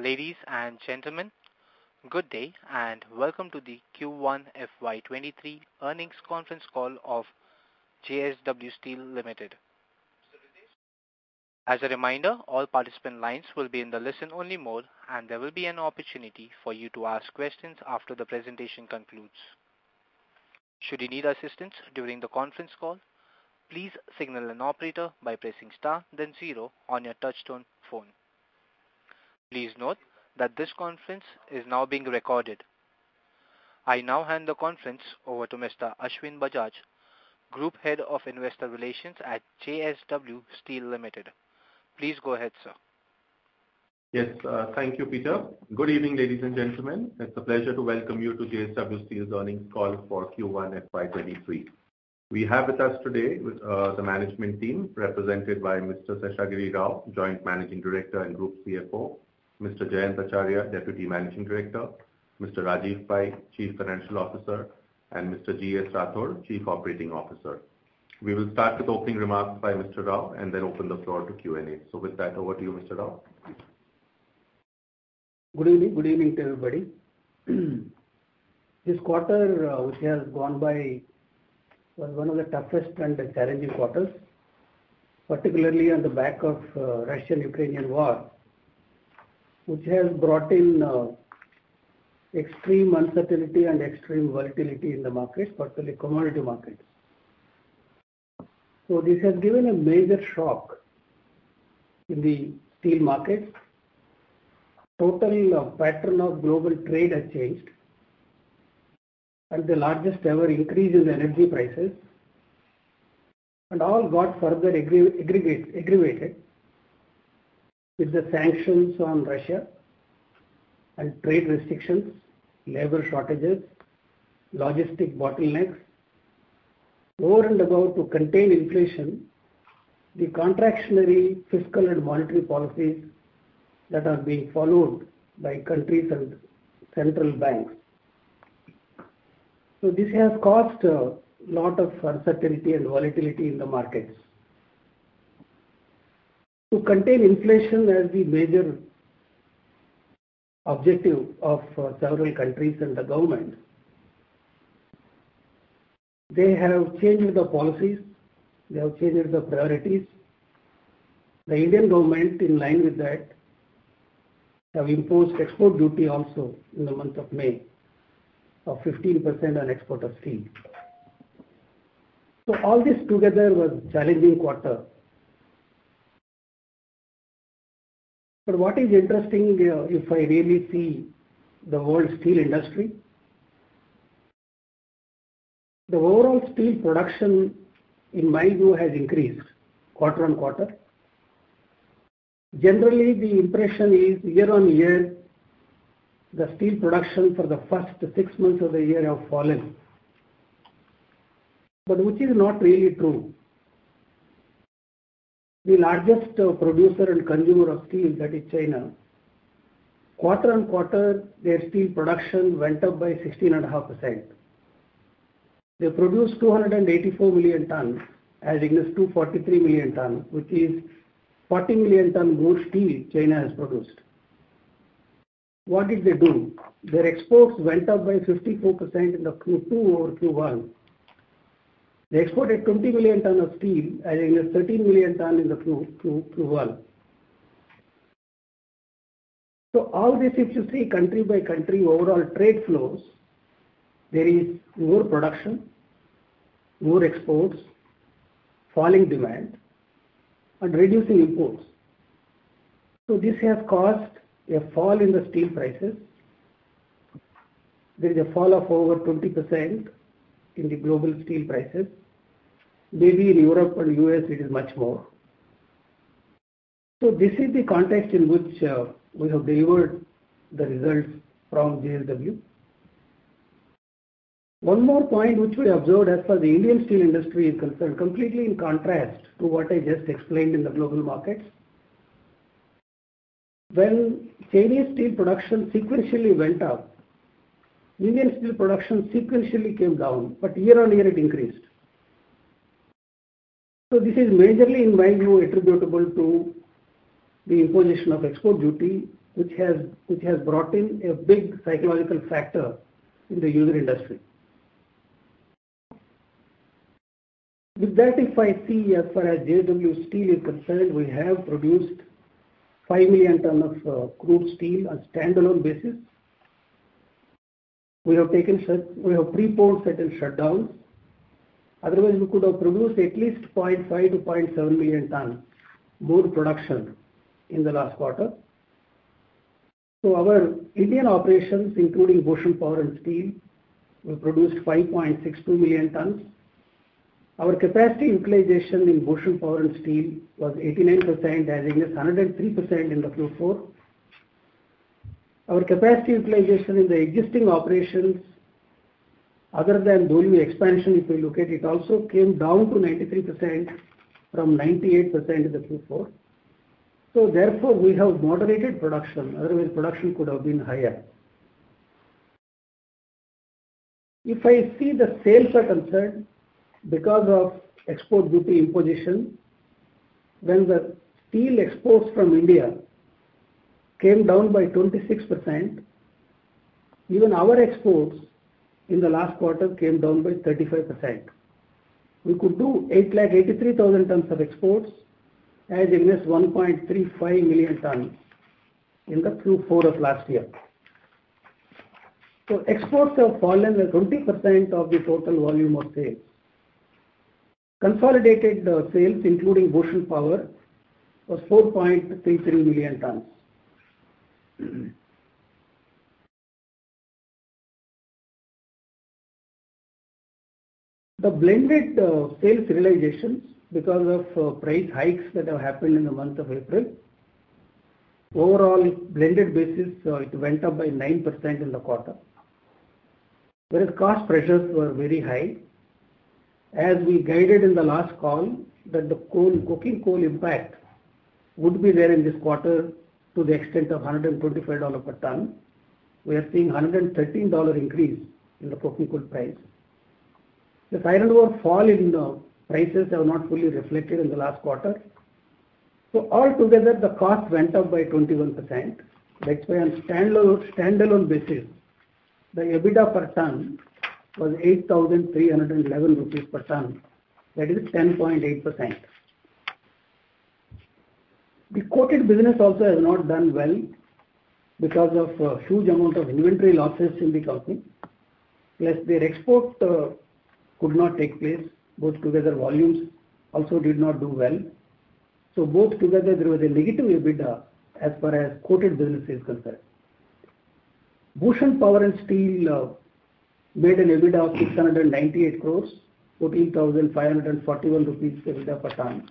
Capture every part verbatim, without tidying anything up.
Ladies and gentlemen, good day and welcome to the Q one F Y twenty-three earnings conference call of J S W Steel Limited. As a reminder, all participant lines will be in the listen-only mode and there will be an opportunity for you to ask questions after the presentation concludes. Should you need assistance during the conference call, please signal an operator by pressing star then zero on your touchtone phone. Please note that this conference is now being recorded. I now hand the conference over to Mister Ashwin Bajaj, Group Head of Investor Relations at J S W Steel Limited. Please go ahead, sir. Yes, uh, thank you, Peter. Good evening, ladies and gentlemen. It's a pleasure to welcome you to J S W Steel's earnings call for Q one F Y twenty-three. We have with us today uh, the management team represented by Mister Seshagiri Rao, Joint Managing Director and Group C F O, Mister Jayant Acharya, Deputy Managing Director, Mister Rajeev Pai, Chief Financial Officer, and Mister G S Rathore, Chief Operating Officer. We will start with opening remarks by Mister Rao and then open the floor to Q and A. So with that, over to you, Mister Rao. Good evening, good evening to everybody. This quarter, uh, which has gone by, was one of the toughest and challenging quarters, particularly on the back of uh, Russian-Ukrainian war, which has brought in uh, extreme uncertainty and extreme volatility in the markets, particularly commodity markets. So this has given a major shock in the steel markets. Total uh, pattern of global trade has changed, and the largest ever increase in the energy prices, and all got further aggregate, aggravated with the sanctions on Russia and trade restrictions, labor shortages, logistic bottlenecks. Over and above to contain inflation, the contractionary fiscal and monetary policies that are being followed by countries and central banks. So this has caused a lot of uncertainty and volatility in the markets. To contain inflation as the major objective of uh, several countries and the government, they have changed the policies, they have changed the priorities. The Indian government, in line with that, have imposed export duty also in the month of May of fifteen percent on export of steel. So all this together was a challenging quarter. But what is interesting, uh, if I really see the world steel industry, the overall steel production, in my view, has increased quarter on quarter. Generally, the impression is year on year, the steel production for the first six months of the year have fallen, but which is not really true. The largest uh, producer and consumer of steel, that is China, quarter on quarter, their steel production went up by sixteen point five percent. They produced two hundred eighty-four million tons as against two hundred forty-three million tons, which is forty million tons more steel China has produced. What did they do? Their exports went up by fifty-four percent in the Q two over Q one. They exported twenty million tons of steel as against thirteen million tons in the Q, Q, Q one. So all this, if you see country by country overall trade flows, there is more production, more exports, falling demand, and reducing imports. So this has caused a fall in the steel prices. There is a fall of over twenty percent in the global steel prices. Maybe in Europe and U S it is much more. So this is the context in which uh, we have delivered the results from J S W. One more point which we observed as far as the Indian steel industry is concerned, completely in contrast to what I just explained in the global markets. When Chinese steel production sequentially went up, Indian steel production sequentially came down, but year on year it increased. So this is majorly, in my view, attributable to the imposition of export duty which has which has brought in a big psychological factor in the user industry. With that, if I see as far as J S W Steel is concerned, we have produced five million ton of uh, crude steel on standalone basis. We have taken we have preponed certain shutdowns. Otherwise, we could have produced at least zero point five to zero point seven million ton more production in the last quarter. So our Indian operations, including Bhushan Power and Steel, we produced five point six two million tons. Our capacity utilization in Bhushan Power and Steel was eighty-nine percent as against one hundred three percent in the Q four. Our capacity utilization in the existing operations, other than Dolvi expansion, if we look at it, also came down to ninety-three percent from ninety-eight percent in the Q four. So therefore, we have moderated production. Otherwise, production could have been higher. If I see the sales are concerned, because of export duty imposition, when the steel exports from India came down by twenty-six percent, even our exports in the last quarter came down by thirty-five percent. We could do eight lakh eighty-three thousand tons of exports as against one point three five million tons in the Q four of last year. So exports have fallen by twenty percent of the total volume of sales. Consolidated uh, sales, including Bhushan Power, was four point three three million tons. The blended uh, sales realizations, because of uh, price hikes that have happened in the month of April, overall blended basis, uh, it went up by nine percent in the quarter. Whereas cost pressures were very high. As we guided in the last call, that the coal, coking coal impact would be there in this quarter to the extent of one hundred twenty-five dollars per ton. We are seeing one hundred thirteen dollars increase in the coking coal price. The iron ore fall in the prices have not fully reflected in the last quarter. So altogether, the cost went up by twenty-one percent. That's why on standalone, standalone basis, the EBITDA per ton was eight thousand three hundred eleven rupees per ton. That is ten point eight percent. The coated business also has not done well because of a huge amount of inventory losses in the company. Plus their export uh, could not take place. Both together volumes also did not do well. So both together there was a negative EBITDA as far as coated business is concerned. Bhushan Power and Steel uh, made an EBITDA of six hundred ninety-eight crores, fourteen thousand five hundred forty-one rupees EBITDA per ton.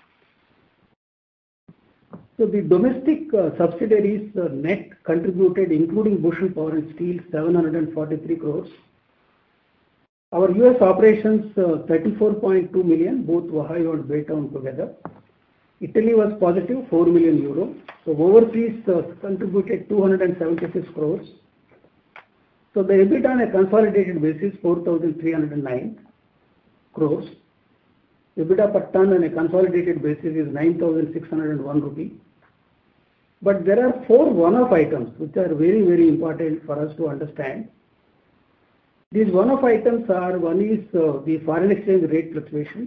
So the domestic uh, subsidiaries uh, net contributed, including Bhushan Power and Steel, seven hundred forty-three crores. Our U S operations, uh, thirty-four point two million, both Ohio and Baytown together. Italy was positive, four million euro. So overseas uh, contributed two hundred seventy-six crores. So the EBITDA on a consolidated basis, four thousand three hundred nine crores. EBITDA per ton on a consolidated basis is nine thousand six hundred one rupee. But there are four one-off items which are very, very important for us to understand. These one-off items are, one is uh, the foreign exchange rate fluctuations.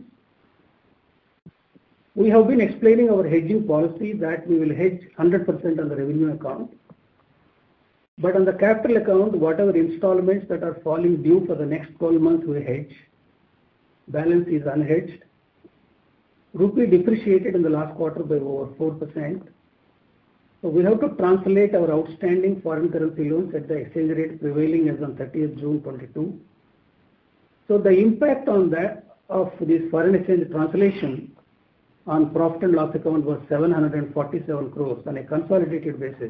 We have been explaining our hedging policy that we will hedge one hundred percent on the revenue account. But on the capital account, whatever installments that are falling due for the next twelve months we hedge. Balance is unhedged. Rupee depreciated in the last quarter by over four percent. So we have to translate our outstanding foreign currency loans at the exchange rate prevailing as on thirtieth June twenty-two. So the impact on that of this foreign exchange translation on profit and loss account was seven hundred forty-seven crores on a consolidated basis.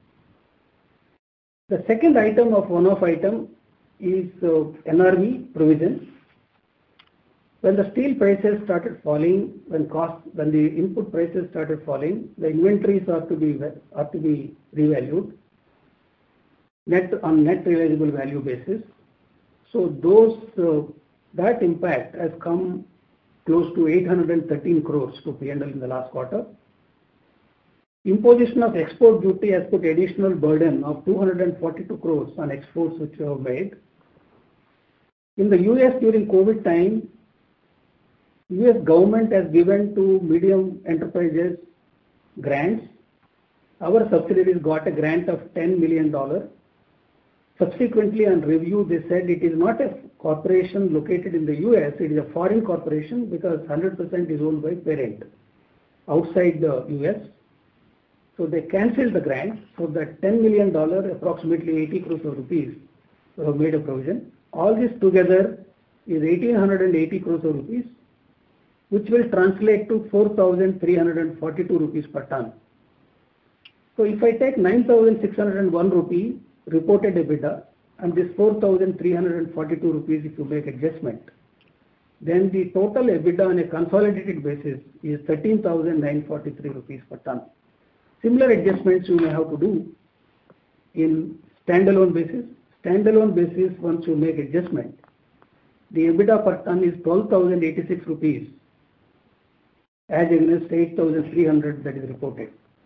The second item of one-off item is uh, N R V provision. When the steel prices started falling, when cost, when the input prices started falling, the inventories are to be are to be revalued net on net realizable value basis. So those uh, that impact has come close to eight hundred thirteen crores to P and L in the last quarter. Imposition of export duty has put additional burden of two hundred forty-two crores on exports which we have made. In the U S during COVID time, U S government has given to medium enterprises grants. Our subsidiaries got a grant of ten million dollars. Subsequently, on review, they said it is not a corporation located in the U S, it is a foreign corporation because one hundred percent is owned by parent outside the U S. So they cancelled the grant. So that ten million dollars, approximately eighty crores of rupees, have made a provision. All this together is one thousand eight hundred eighty crores of rupees, which will translate to four thousand three hundred forty-two rupees per ton. So if I take nine thousand six hundred one rupee reported EBITDA and this four thousand three hundred forty-two rupees if you make adjustment, then the total EBITDA on a consolidated basis is thirteen thousand nine hundred forty-three rupees per ton. Similar adjustments you may have to do in standalone basis. Standalone basis, once you make adjustment, the EBITDA per ton is twelve thousand eighty-six rupees as against eight thousand three hundred that is reported.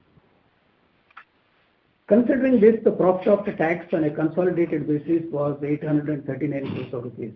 Considering this, the profit after tax on a consolidated basis was eight hundred thirty-nine crores of rupees.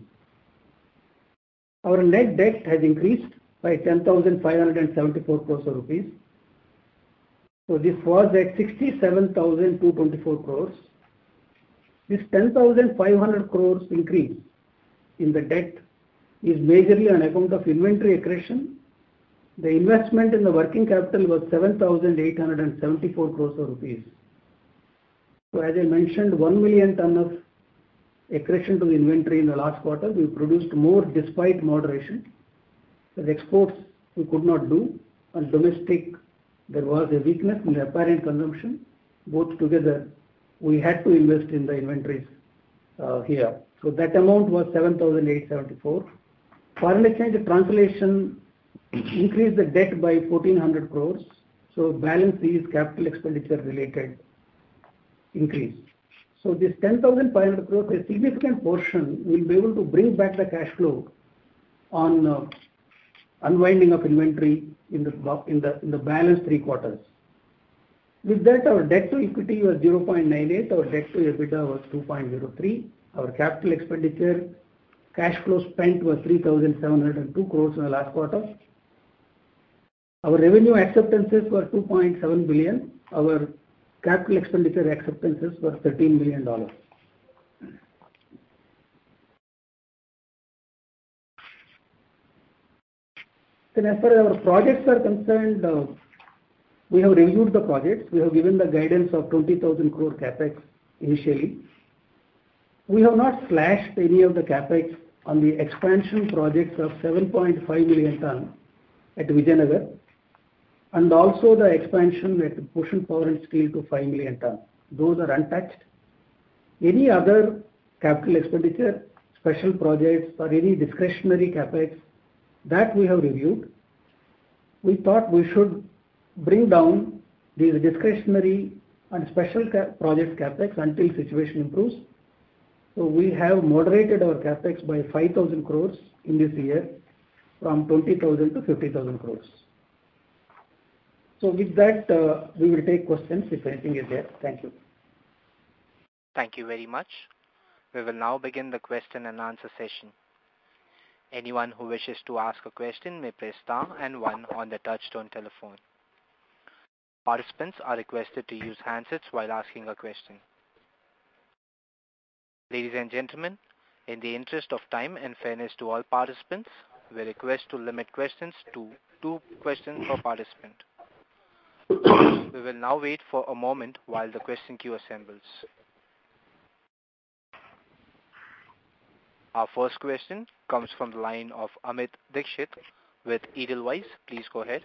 Our net debt has increased by ten thousand five hundred seventy-four crores of rupees. So this was at sixty-seven thousand two hundred twenty-four crores. This ten thousand five hundred crores increase in the debt is majorly on account of inventory accretion. The investment in the working capital was seven thousand eight hundred seventy-four crores of rupees. So as I mentioned, one million ton of accretion to the inventory in the last quarter. We produced more despite moderation. The exports we could not do, and domestic there was a weakness in the apparent consumption. Both together, we had to invest in the inventories uh, here. So that amount was seven thousand eight hundred seventy-four. Foreign exchange translation increased the debt by fourteen hundred crores. So balance is capital expenditure related increase. So this ten thousand five hundred crores, a significant portion will be able to bring back the cash flow on uh, unwinding of inventory in the in the in the balance three quarters. With that, our debt to equity was zero point nine eight, our debt to EBITDA was two point zero three, our capital expenditure cash flow spent was three thousand seven hundred two crores in the last quarter. Our revenue acceptances were two point seven billion, our capital expenditure acceptances were thirteen million dollars. Then as far as our projects are concerned, uh, we have reviewed the projects. We have given the guidance of twenty thousand crore capex initially. We have not slashed any of the capex on the expansion projects of seven point five million ton at Vijayanagar and also the expansion at Bhushan Power and Steel to five million ton. Those are untouched. Any other capital expenditure, special projects or any discretionary capex that we have reviewed, we thought we should bring down these discretionary and special ca project capex until situation improves. So we have moderated our capex by five thousand crores in this year from twenty thousand to fifty thousand crores. So with that, uh, we will take questions if anything is there. Thank you. Thank you very much. We will now begin the question and answer session. Anyone who wishes to ask a question may press star and one on the touchtone telephone. Participants are requested to use handsets while asking a question. Ladies and gentlemen, in the interest of time and fairness to all participants, we request to limit questions to two questions per participant. We will now wait for a moment while the question queue assembles. Our first question comes from the line of Amit Dixit with Edelweiss. Please go ahead.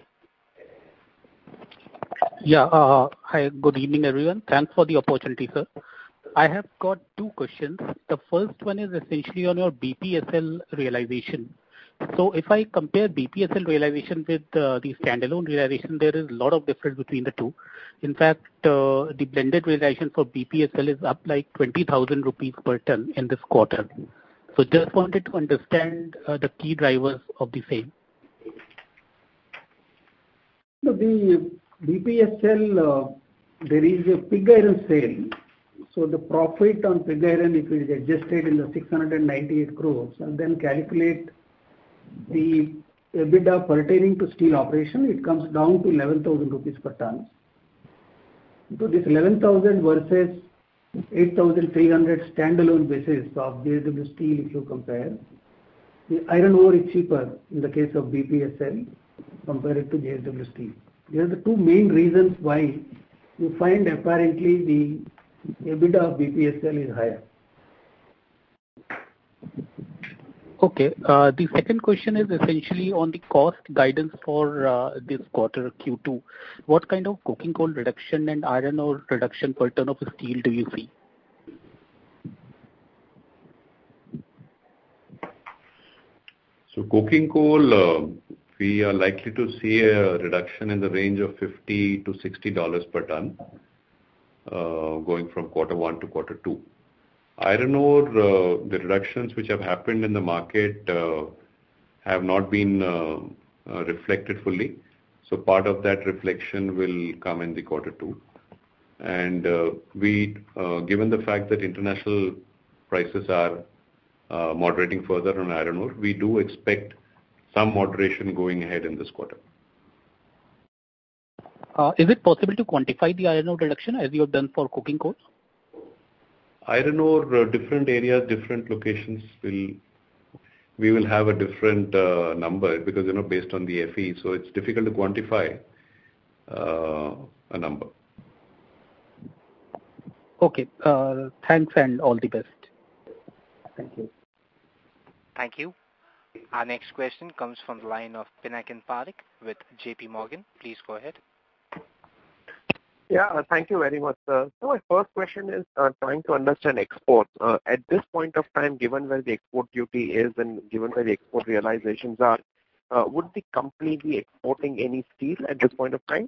Yeah, uh, hi, good evening everyone. Thanks for the opportunity, sir. I have got two questions. The first one is essentially on your B P S L realization. So if I compare B P S L realization with uh, the standalone realization, there is a lot of difference between the two. In fact, uh, the blended realization for B P S L is up like twenty thousand rupees per ton in this quarter. So just wanted to understand uh, the key drivers of the same. So the B P S L, uh, there is a pig iron sale. So the profit on pig iron, if it is adjusted in the six hundred ninety-eight crores, and then calculate the EBITDA pertaining to steel operation, it comes down to eleven thousand rupees per ton. So this eleven thousand versus eight thousand three hundred standalone basis of J S W Steel, if you compare, the iron ore is cheaper in the case of B P S L compared to J S W Steel. These are the two main reasons why you find apparently the EBITDA of B P S L is higher. Okay. Uh, the second question is essentially on the cost guidance for uh, this quarter Q two. What kind of coking coal reduction and iron ore reduction per ton of steel do you see? So coking coal, uh, we are likely to see a reduction in the range of fifty to sixty dollars per ton, uh, going from quarter one to quarter two. Iron ore, uh, the reductions which have happened in the market uh, have not been uh, uh, reflected fully. So part of that reflection will come in the quarter two. And uh, we, uh, given the fact that international prices are uh, moderating further on iron ore, we do expect some moderation going ahead in this quarter. Uh, is it possible to quantify the iron ore reduction as you have done for coking coal? Iron ore, uh, different areas, different locations will, we will have a different uh, number because, you know, based on the F E, so it's difficult to quantify uh, a number. Okay, uh, thanks and all the best. Thank you. Thank you. Our next question comes from the line of Pinakin Parekh with J P Morgan. Please go ahead. Yeah, uh, thank you very much, sir. So my first question is uh, trying to understand exports. Uh, at this point of time, given where the export duty is and given where the export realizations are, uh, would the company be exporting any steel at this point of time?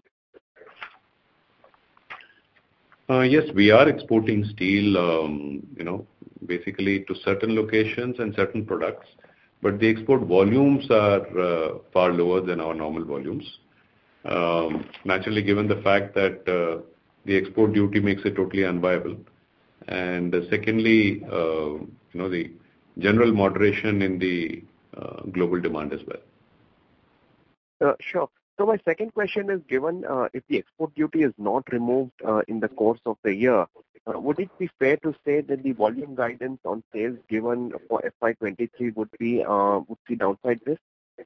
Uh, yes, we are exporting steel, um, you know, basically to certain locations and certain products, but the export volumes are uh, far lower than our normal volumes. Um, naturally, given the fact that uh, the export duty makes it totally unviable, and uh, secondly, uh, you know, the general moderation in the uh, global demand as well. Uh, sure. So my second question is, given uh, if the export duty is not removed uh, in the course of the year, uh, would it be fair to say that the volume guidance on sales given for F Y twenty-three would be uh, would see downside risk?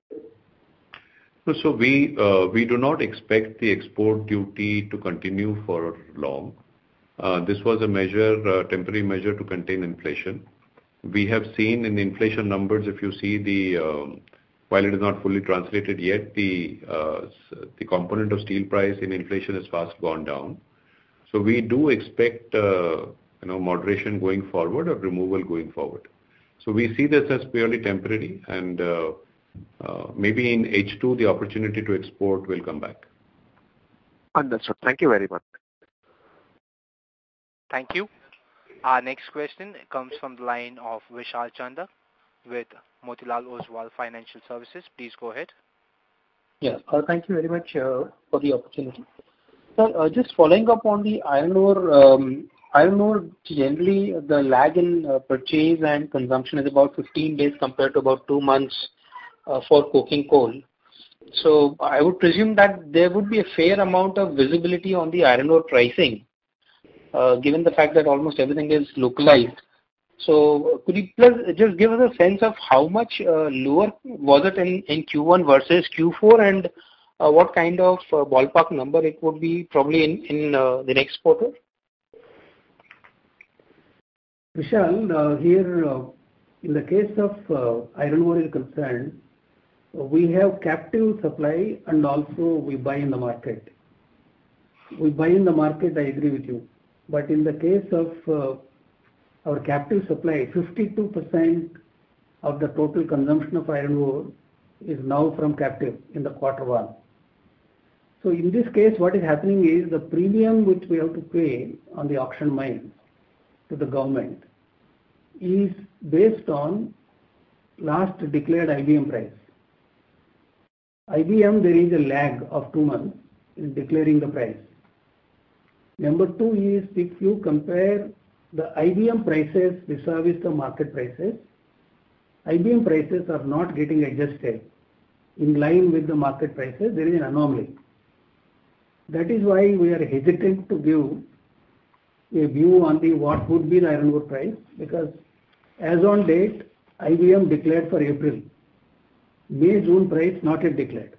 So we uh, we do not expect the export duty to continue for long. Uh, this was a measure, uh, temporary measure to contain inflation. We have seen in the inflation numbers, if you see the, um, while it is not fully translated yet, the uh, the component of steel price in inflation has fast gone down. So we do expect uh, you know moderation going forward or removal going forward. So we see this as purely temporary, and Uh, Uh, maybe in H two, the opportunity to export will come back. Understood. Thank you very much. Thank you. Our next question comes from the line of Vishal Chanda with Motilal Oswal Financial Services. Please go ahead. Yeah, uh, thank you very much uh, for the opportunity. Sir, uh, just following up on the iron ore, um, iron ore generally the lag in uh, purchase and consumption is about fifteen days compared to about two months Uh, for coking coal. So I would presume that there would be a fair amount of visibility on the iron ore pricing, uh, given the fact that almost everything is localized. So could you please just give us a sense of how much uh, lower was it in, in Q one versus Q four, and uh, what kind of uh, ballpark number it would be probably in, in uh, the next quarter? Vishal, uh, here uh, in the case of uh, iron ore is concerned, we have captive supply and also we buy in the market. We buy in the market, I agree with you. But in the case of uh, our captive supply, fifty-two percent of the total consumption of iron ore is now from captive in the quarter one. So in this case, what is happening is the premium which we have to pay on the auction mines to the government is based on last declared I B M price. I B M, there is a lag of two months. in declaring the price. Number two is if you compare the I B M prices vis-a-vis the market prices, I B M prices are not getting adjusted in line with the market prices. There is an anomaly. That is why we are hesitant to give a view on the what would be the iron ore price, because as on date, I B M declared for April. May, June price not yet declared.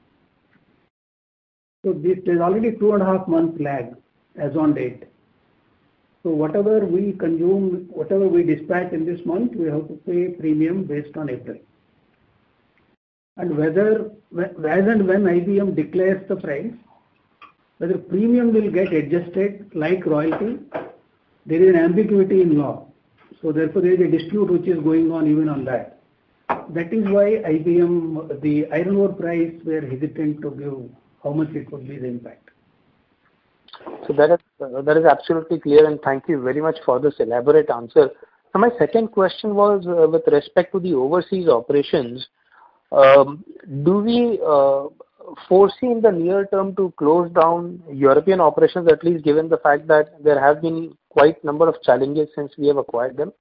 So this there's already two and a half month lag as on date. So whatever we consume, whatever we dispatch in this month, we have to pay premium based on April. And whether, as and when I B M declares the price, whether premium will get adjusted like royalty, there is an ambiguity in law. So therefore there is a dispute which is going on even on that. That is why I B M, the iron ore price, we are hesitant to give how much it would be the impact. So that is, uh, that is absolutely clear, and thank you very much for this elaborate answer. So my second question was uh, with respect to the overseas operations. Um, do we uh, foresee in the near term to close down European operations, at least given the fact that there have been quite a number of challenges since we have acquired them?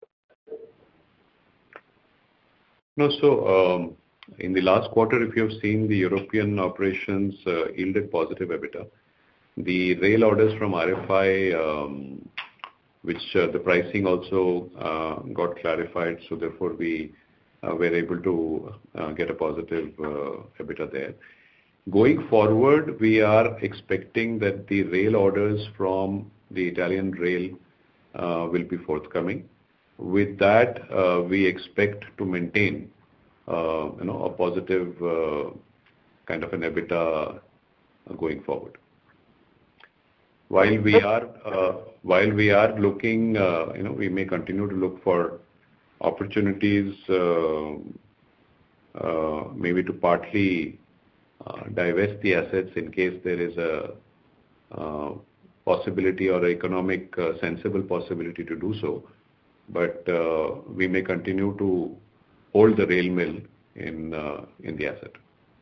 No, so um, in the last quarter, if you have seen, the European operations uh, yielded positive EBITDA. The rail orders from R F I, um, which uh, the pricing also uh, got clarified, so therefore we uh, were able to uh, get a positive uh, EBITDA there. Going forward, we are expecting that the rail orders from the Italian rail uh, will be forthcoming. With that, uh, we expect to maintain, uh, you know, a positive uh, kind of an EBITDA going forward. While we are, uh, while we are looking, uh, you know, we may continue to look for opportunities, uh, uh, maybe to partly uh, divest the assets in case there is a uh, possibility or economic uh, sensible possibility to do so. But uh, we may continue to hold the rail mill in uh, in the asset.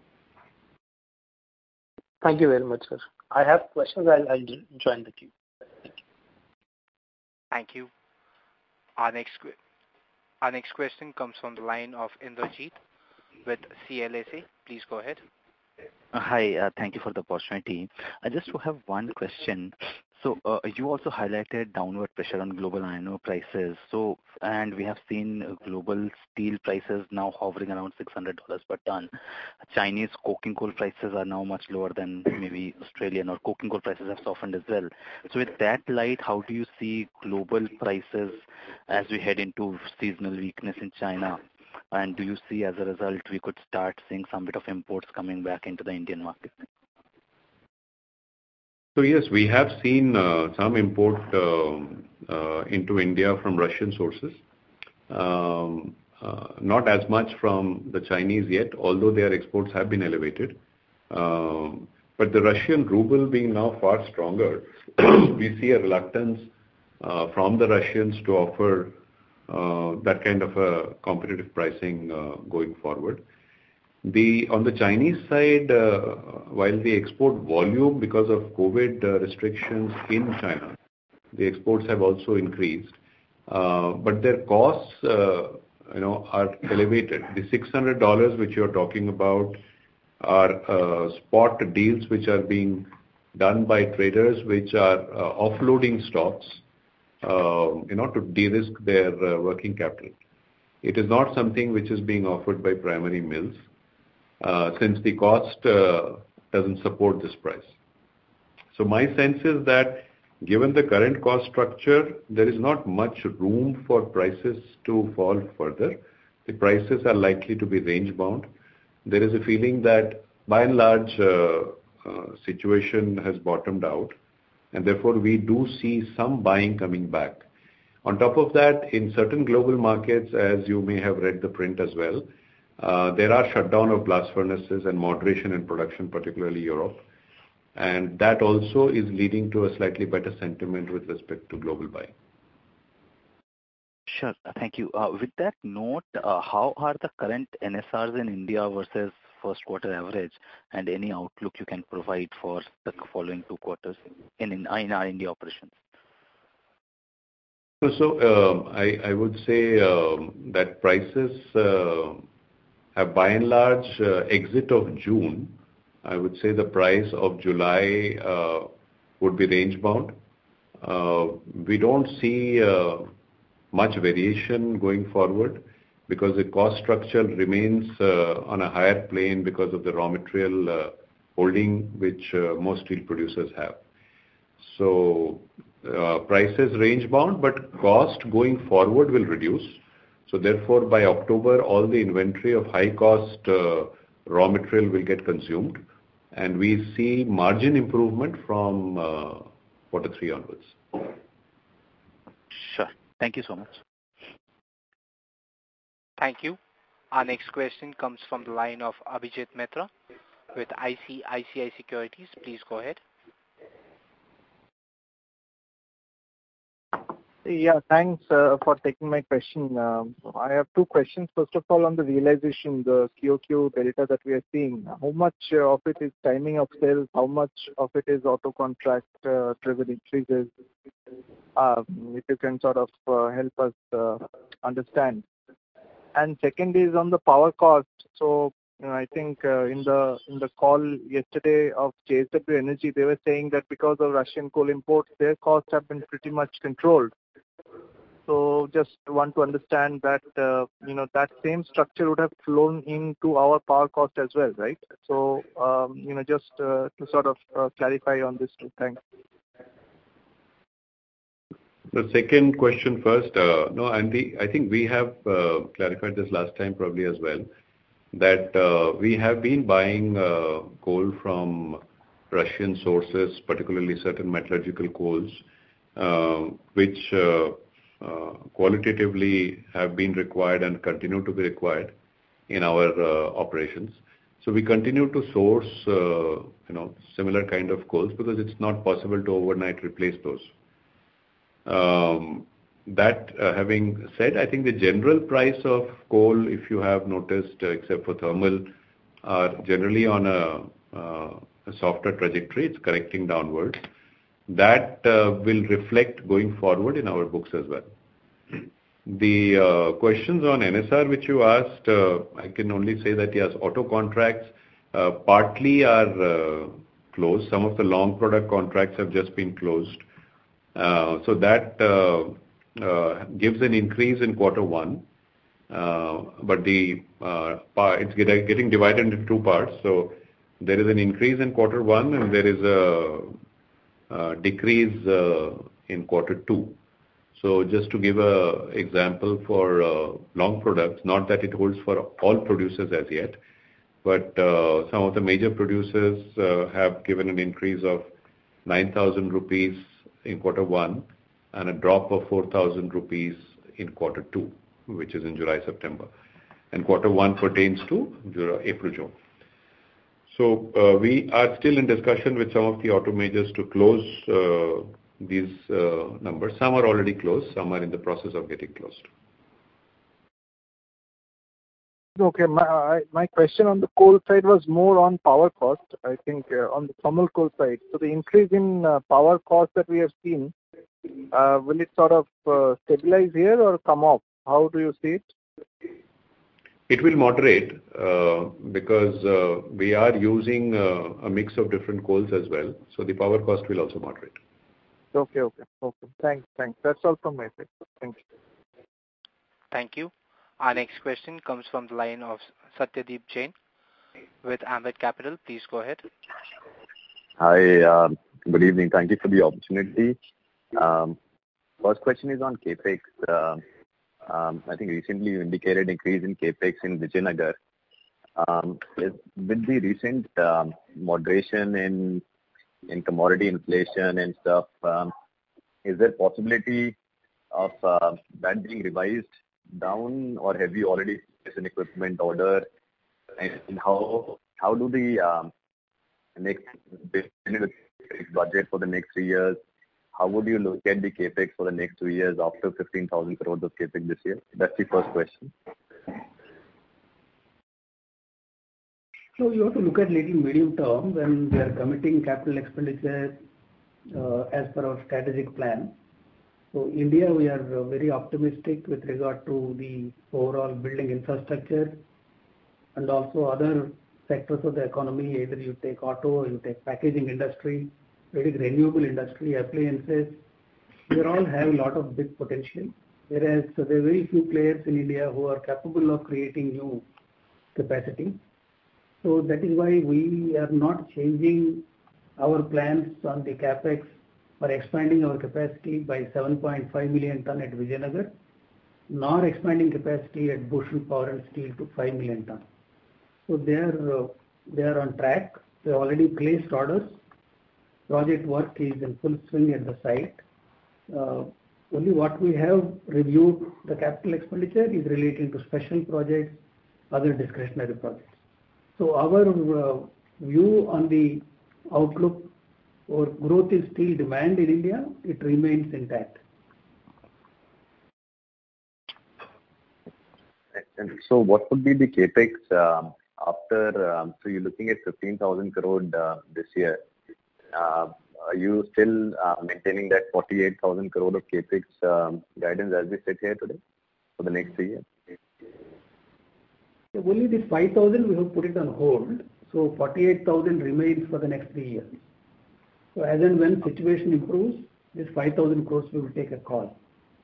Thank you very much, sir. I have questions. I'll, I'll join the queue. Thank you. Thank you. Our next our next question comes from the line of Indrajit with C L S A. Please go ahead. Uh, hi, uh, thank you for the opportunity. I just have one question. So uh, you also highlighted downward pressure on global iron ore prices. So, and we have seen uh, global steel prices now hovering around six hundred dollars per ton. Chinese coking coal prices are now much lower than maybe Australian, or coking coal prices have softened as well. So with that light, how do you see global prices as we head into seasonal weakness in China? And do you see as a result we could start seeing some bit of imports coming back into the Indian market? So yes, we have seen uh, some import uh, uh, into India from Russian sources. Um, uh, not as much from the Chinese yet, although their exports have been elevated. Um, but the Russian ruble being now far stronger, we see a reluctance uh, from the Russians to offer uh, that kind of a competitive pricing uh, going forward. The on the Chinese side, uh, while the export volume because of COVID uh, restrictions in China, the exports have also increased, uh, but their costs, uh, you know, are elevated. The six hundred dollars which you are talking about are uh, spot deals which are being done by traders, which are uh, offloading stocks, uh, you know, to de-risk their uh, working capital. It is not something which is being offered by primary mills. Uh, since the cost uh, doesn't support this price. So my sense is that given the current cost structure, there is not much room for prices to fall further. The prices are likely to be range bound. There is a feeling that by and large uh, uh, situation has bottomed out, and therefore we do see some buying coming back. On top of that, in certain global markets, as you may have read the print as well, Uh, there are shutdown of blast furnaces and moderation in production, particularly Europe. And that also is leading to a slightly better sentiment with respect to global buying. Sure, thank you. Uh, with that note, uh, how are the current N S Rs in India versus first quarter average, and any outlook you can provide for the following two quarters in in our India operations? So, uh, I, I would say um, that prices uh, have by and large uh, exit of June. I would say the price of July uh, would be range bound. Uh, we don't see uh, much variation going forward because the cost structure remains uh, on a higher plane because of the raw material uh, holding which uh, most steel producers have. So uh, prices range bound, but cost going forward will reduce. So therefore, by October, all the inventory of high cost uh, raw material will get consumed, and we see margin improvement from uh, quarter three onwards. Sure. Thank you so much. Thank you. Our next question comes from the line of Abhijit Mitra with I C I C I Securities. Please go ahead. Yeah, thanks uh, for taking my question. Um, I have two questions. First of all, on the realization, the Q O Q delta that we are seeing, how much uh, of it is timing of sales? How much of it is auto contract uh, driven increases? Um, if you can sort of uh, help us uh, understand. And second is on the power cost. So you know, I think uh, in the in the call yesterday of J S W Energy, they were saying that because of Russian coal imports, their costs have been pretty much controlled. So just want to understand that, uh, you know, that same structure would have flown into our power cost as well, right? So, um, you know, just uh, to sort of uh, clarify on this too. Thanks. The second question first. Uh, no, Andy, I think we have uh, clarified this last time probably as well, that uh, we have been buying uh, coal from Russian sources, particularly certain metallurgical coals, uh, which uh, uh, qualitatively have been required and continue to be required in our uh, operations. So we continue to source, uh, you know, similar kind of coals because it's not possible to overnight replace those. Um, that uh, having said, I think the general price of coal, if you have noticed, uh, except for thermal, are generally on a, uh, a softer trajectory. It's correcting downwards. That uh, will reflect going forward in our books as well. The uh, questions on N S R which you asked, uh, I can only say that yes, auto contracts uh, partly are uh, closed. Some of the long product contracts have just been closed. Uh, so that uh, uh, gives an increase in quarter one, uh, but the uh, part, it's get, getting divided into two parts. So there is an increase in quarter one and there is a, a decrease uh, in quarter two. So just to give a example for uh, long products, not that it holds for all producers as yet, but uh, some of the major producers uh, have given an increase of nine thousand rupees in quarter one and a drop of four thousand rupees in quarter two, which is in July, September. And quarter one pertains to July, April, June. So uh, we are still in discussion with some of the auto majors to close uh, these uh, numbers. Some are already closed, some are in the process of getting closed. Okay, my, my question on the coal side was more on power cost, I think, uh, on the thermal coal side. So the increase in uh, power cost that we have seen, uh, will it sort of uh, stabilize here or come off? How do you see it? It will moderate uh, because uh, we are using uh, a mix of different coals as well. So the power cost will also moderate. Okay, okay, okay. Thanks, thanks. That's all from my side. Thank you. Thank you. Our next question comes from the line of Satyadeep Jain with Ambit Capital. Please go ahead. Hi, uh, good evening. Thank you for the opportunity. Um, first question is on CAPEX. Uh, um, I think recently you indicated increase in CAPEX in Vijayanagar. Um, is, with the recent um, moderation in in commodity inflation and stuff, um, is there possibility of uh, that being revised down, or have you already placed an equipment order? And how how do the um, next budget for the next three years? How would you look at the capex for the next two years after fifteen thousand crores of capex this year? That's the first question. So you have to look at little medium term when we are committing capital expenditure uh, as per our strategic plan. So India, we are uh, very optimistic with regard to the overall building infrastructure and also other sectors of the economy. Either you take auto, or you take packaging industry, you take renewable industry, appliances. We all have a lot of big potential. Whereas so there are very few players in India who are capable of creating new capacity. So that is why we are not changing our plans on the capex for expanding our capacity by seven point five million ton at Vijayanagar, nor expanding capacity at Bhushan Power and Steel to five million ton. So they are uh, they are on track. They already placed orders. Project work is in full swing at the site. Uh, only what we have reviewed the capital expenditure is relating to special projects, other discretionary projects. So our uh, view on the outlook or growth is still demand in India, it remains intact. And so what would be the capex um, after, um, so you're looking at fifteen thousand crore uh, this year. Uh, are you still uh, maintaining that forty-eight thousand crore of capex um, guidance as we sit here today for the next three years? So only this five thousand we have put it on hold. So forty-eight thousand remains for the next three years. So as and when situation improves, this five thousand crores we will take a call.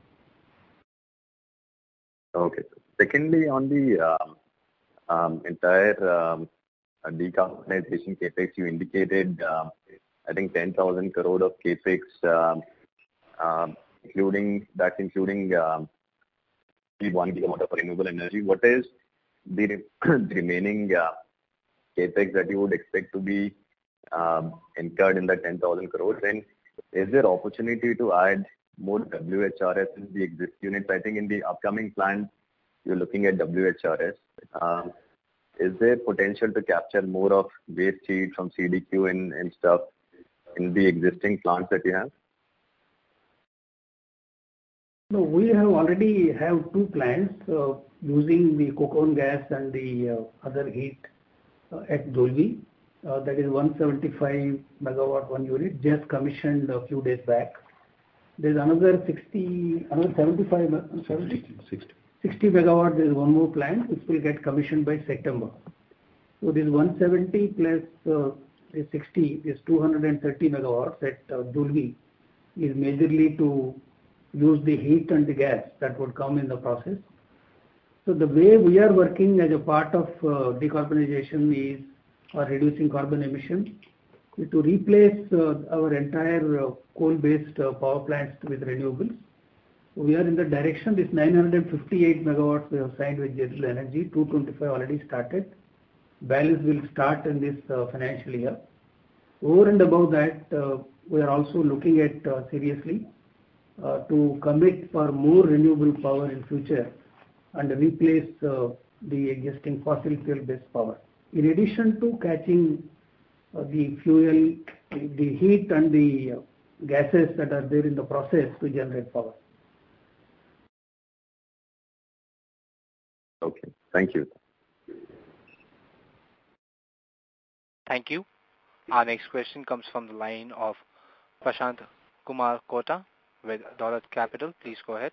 Okay. Secondly, on the um, um, entire um, decarbonization capex, you indicated, um, I think, ten thousand crore of capex, um, um, including that's including um, the one gigawatt of renewable energy. What is the, re- the remaining uh, capex that you would expect to be um, incurred in the ten thousand crores? And is there opportunity to add more W H R S in the existing units? I think in the upcoming plan, you're looking at W H R S. Um, is there potential to capture more of waste heat from C D Q and, and stuff in the existing plants that you have? No, we have already have two plants uh, using the coke oven gas and the uh, other heat uh, at Dolvi. Uh, that is one seventy-five megawatt one unit, just commissioned a few days back. There's another sixty, another seventy-five, seventy, sixty. sixty megawatt. There is one more plant which will get commissioned by September. So this one seventy plus uh, this sixty, this two hundred thirty megawatts at uh, Dolvi is majorly to use the heat and the gas that would come in the process. So the way we are working as a part of uh, decarbonization is or reducing carbon emission is to replace uh, our entire uh, coal-based uh, power plants with renewables. So we are in the direction. This nine hundred fifty-eight megawatts we have signed with J S L Energy, two twenty-five already started. Balance will start in this uh, financial year. Over and above that, uh, we are also looking at uh, seriously uh, to commit for more renewable power in future and replace uh, the existing fossil fuel-based power. In addition to catching uh, the fuel, the heat and the uh, gases that are there in the process to generate power. Okay, thank you. Thank you. Our next question comes from the line of Prashant Kumar Kota with Dolat Capital. Please go ahead.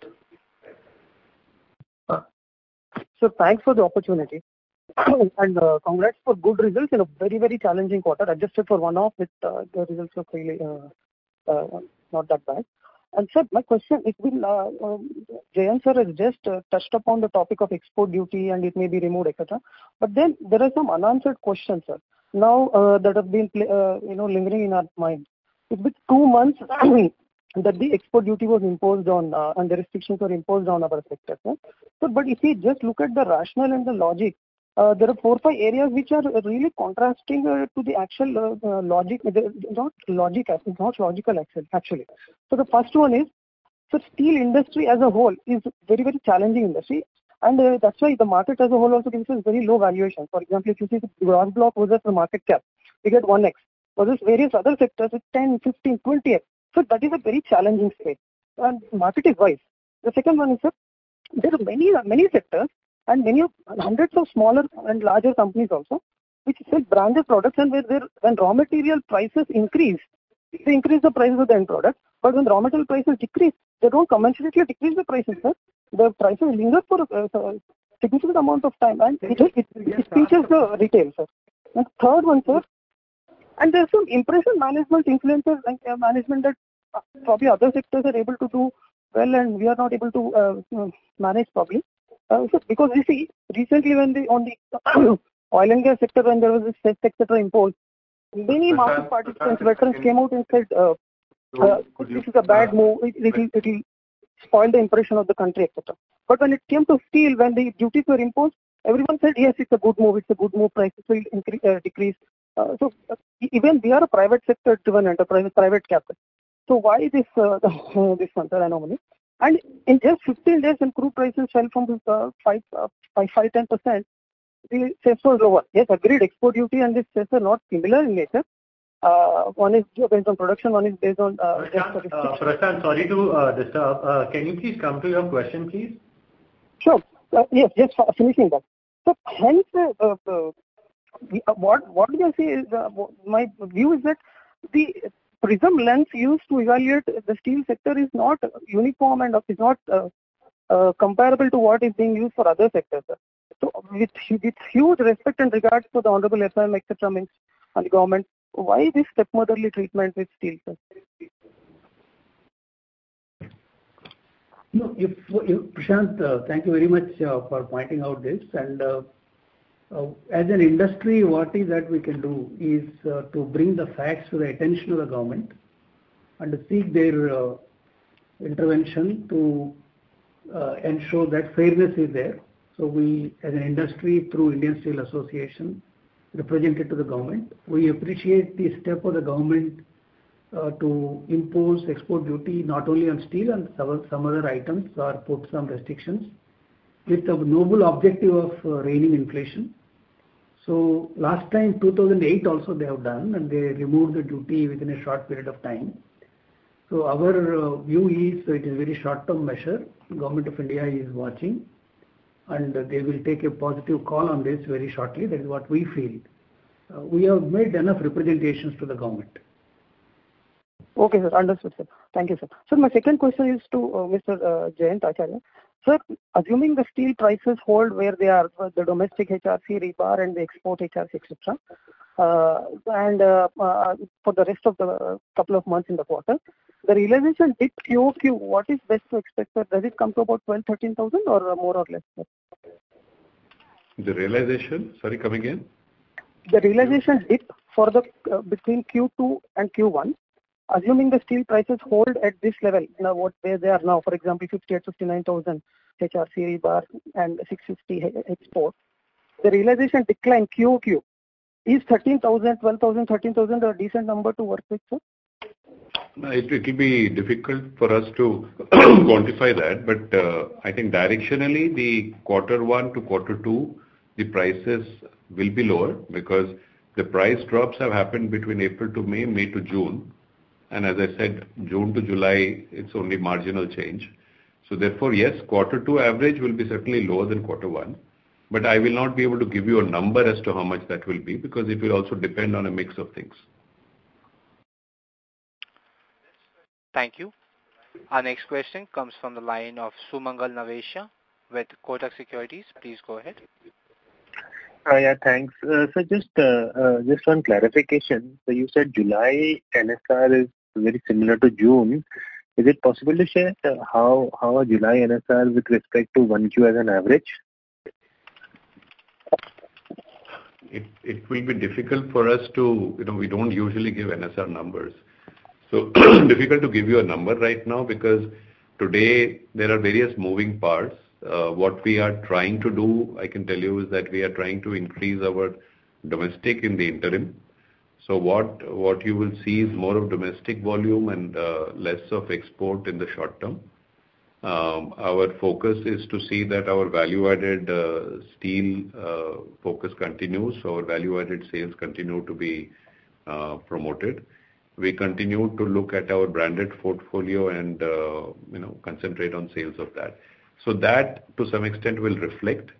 Uh, so thanks for the opportunity. and uh, congrats for good results in a very, very challenging quarter. Adjusted for one-off, with uh, the results are really uh, uh, not that bad. And sir, my question, it will, uh, um, Jayant sir has just uh, touched upon the topic of export duty and it may be removed, et cetera. But then there are some unanswered questions, sir, now uh, that have been, uh, you know, lingering in our mind. It's been two months that the export duty was imposed on uh, and the restrictions were imposed on our sector. Sir. So, but if we just look at the rationale and the logic, Uh, there are four or five areas which are really contrasting uh, to the actual uh, uh, logic, not logic, not logical actually. So the first one is, so steel industry as a whole is very, very challenging industry, and uh, that's why the market as a whole also gives us very low valuation. For example, if you see the gross block versus the market cap, we get one x, versus various other sectors with ten, fifteen, twenty x. So that is a very challenging space, and market is wise. The second one is, sir, there are many, many sectors and many of hundreds of smaller and larger companies also which sell branded products, and where there, when raw material prices increase, they increase the price of the end product. But when raw material prices decrease, they don't commensurately decrease the prices, sir. The prices linger for a uh, significant amount of time, and it, it, it pinches the retail, sir. And third one, sir, and there's some impression management, influencer uh, management that uh, probably other sectors are able to do well, and we are not able to uh, manage probably. Uh, so because you see, recently when the on the oil and gas sector, when there was this cess, et cetera imposed, many market participants, veterans came out and said, uh, uh, this is a bad move, it will it will spoil the impression of the country, et cetera. But when it came to steel, when the duties were imposed, everyone said, yes, it's a good move, it's a good move, prices will increase, uh, decrease. Uh, so uh, even we are a private sector driven enterprise, private capital. So why this uh, this one, sir, anomaly? And in just fifteen days, when crude prices fell from uh, five uh, by five ten percent, the cess was lower. Yes, agreed. Export duty and this cess are not similar in nature. Uh, one is based on production, one is based on. Uh, Prashant, uh, Prashant, sorry to uh, disturb. Uh, can you please come to your question, please? Sure. Uh, yes, just finishing that. So hence, uh, uh, we, uh, what what do I say is uh, my view is that the prism lens used to evaluate the steel sector is not uniform and is not uh, uh, comparable to what is being used for other sectors. Sir. So with, with huge respect and regards to the Honorable F M, et cetera, means and the government, why this stepmotherly treatment with steel, sir? No, if, if Prashant, uh, thank you very much uh, for pointing out this. And uh, uh, as an industry, what is that we can do is uh, to bring the facts to the attention of the government and to seek their uh, intervention to uh, ensure that fairness is there. So we, as an industry, through Indian Steel Association, represent it to the government. We appreciate the step of the government uh, to impose export duty not only on steel and some, some other items, or put some restrictions with the noble objective of uh, reining inflation. So last time, two thousand eight also they have done, and they removed the duty within a short period of time. So our uh, view is uh, it is a very short-term measure. The Government of India is watching, and uh, they will take a positive call on this very shortly. That is what we feel. Uh, we have made enough representations to the government. Okay, sir. Understood, sir. Thank you, sir. Sir, my second question is to uh, Mister Uh, Jayant Acharya. Sir, assuming the steel prices hold where they are, uh, the domestic H R C, rebar, and the export H R C, et cetera, uh, and uh, uh, for the rest of the uh, couple of months in the quarter, the realization dip Q O Q, what is best to expect, sir? Does it come to about twelve, thirteen thousand or uh, more or less, sir? The realization, sorry, come again? The realization dip for the uh, between Q two and Q one, assuming the steel prices hold at this level, now what where they are now, for example, fifty-eight, fifty-nine thousand H R C rebar and six fifty export, the realization decline Q O Q is thirteen thousand, twelve thousand, thirteen thousand a decent number to work with, sir? It will be difficult for us to quantify that, but uh, I think directionally the quarter one to quarter two, the prices will be lower because the price drops have happened between April to May, May to June. And as I said, June to July, it's only marginal change. So therefore, yes, quarter two average will be certainly lower than quarter one. But I will not be able to give you a number as to how much that will be because it will also depend on a mix of things. Thank you. Our next question comes from the line of Sumangal Navesha with Kotak Securities. Please go ahead. Uh, yeah, thanks. Uh, so just uh, uh, just one clarification. So you said July N S R is very similar to June. Is it possible to share uh, how how a July N S R with respect to one Q as an average? It it will be difficult for us to, you know, we don't usually give N S R numbers. So difficult to give you a number right now because today there are various moving parts. Uh, what we are trying to do, I can tell you, is that we are trying to increase our domestic in the interim. So what what you will see is more of domestic volume and uh, less of export in the short term. Um, our focus is to see that our value-added uh, steel uh, focus continues. So our value-added sales continue to be uh, promoted. We continue to look at our branded portfolio and uh, you know concentrate on sales of that. So that, to some extent, will reflect.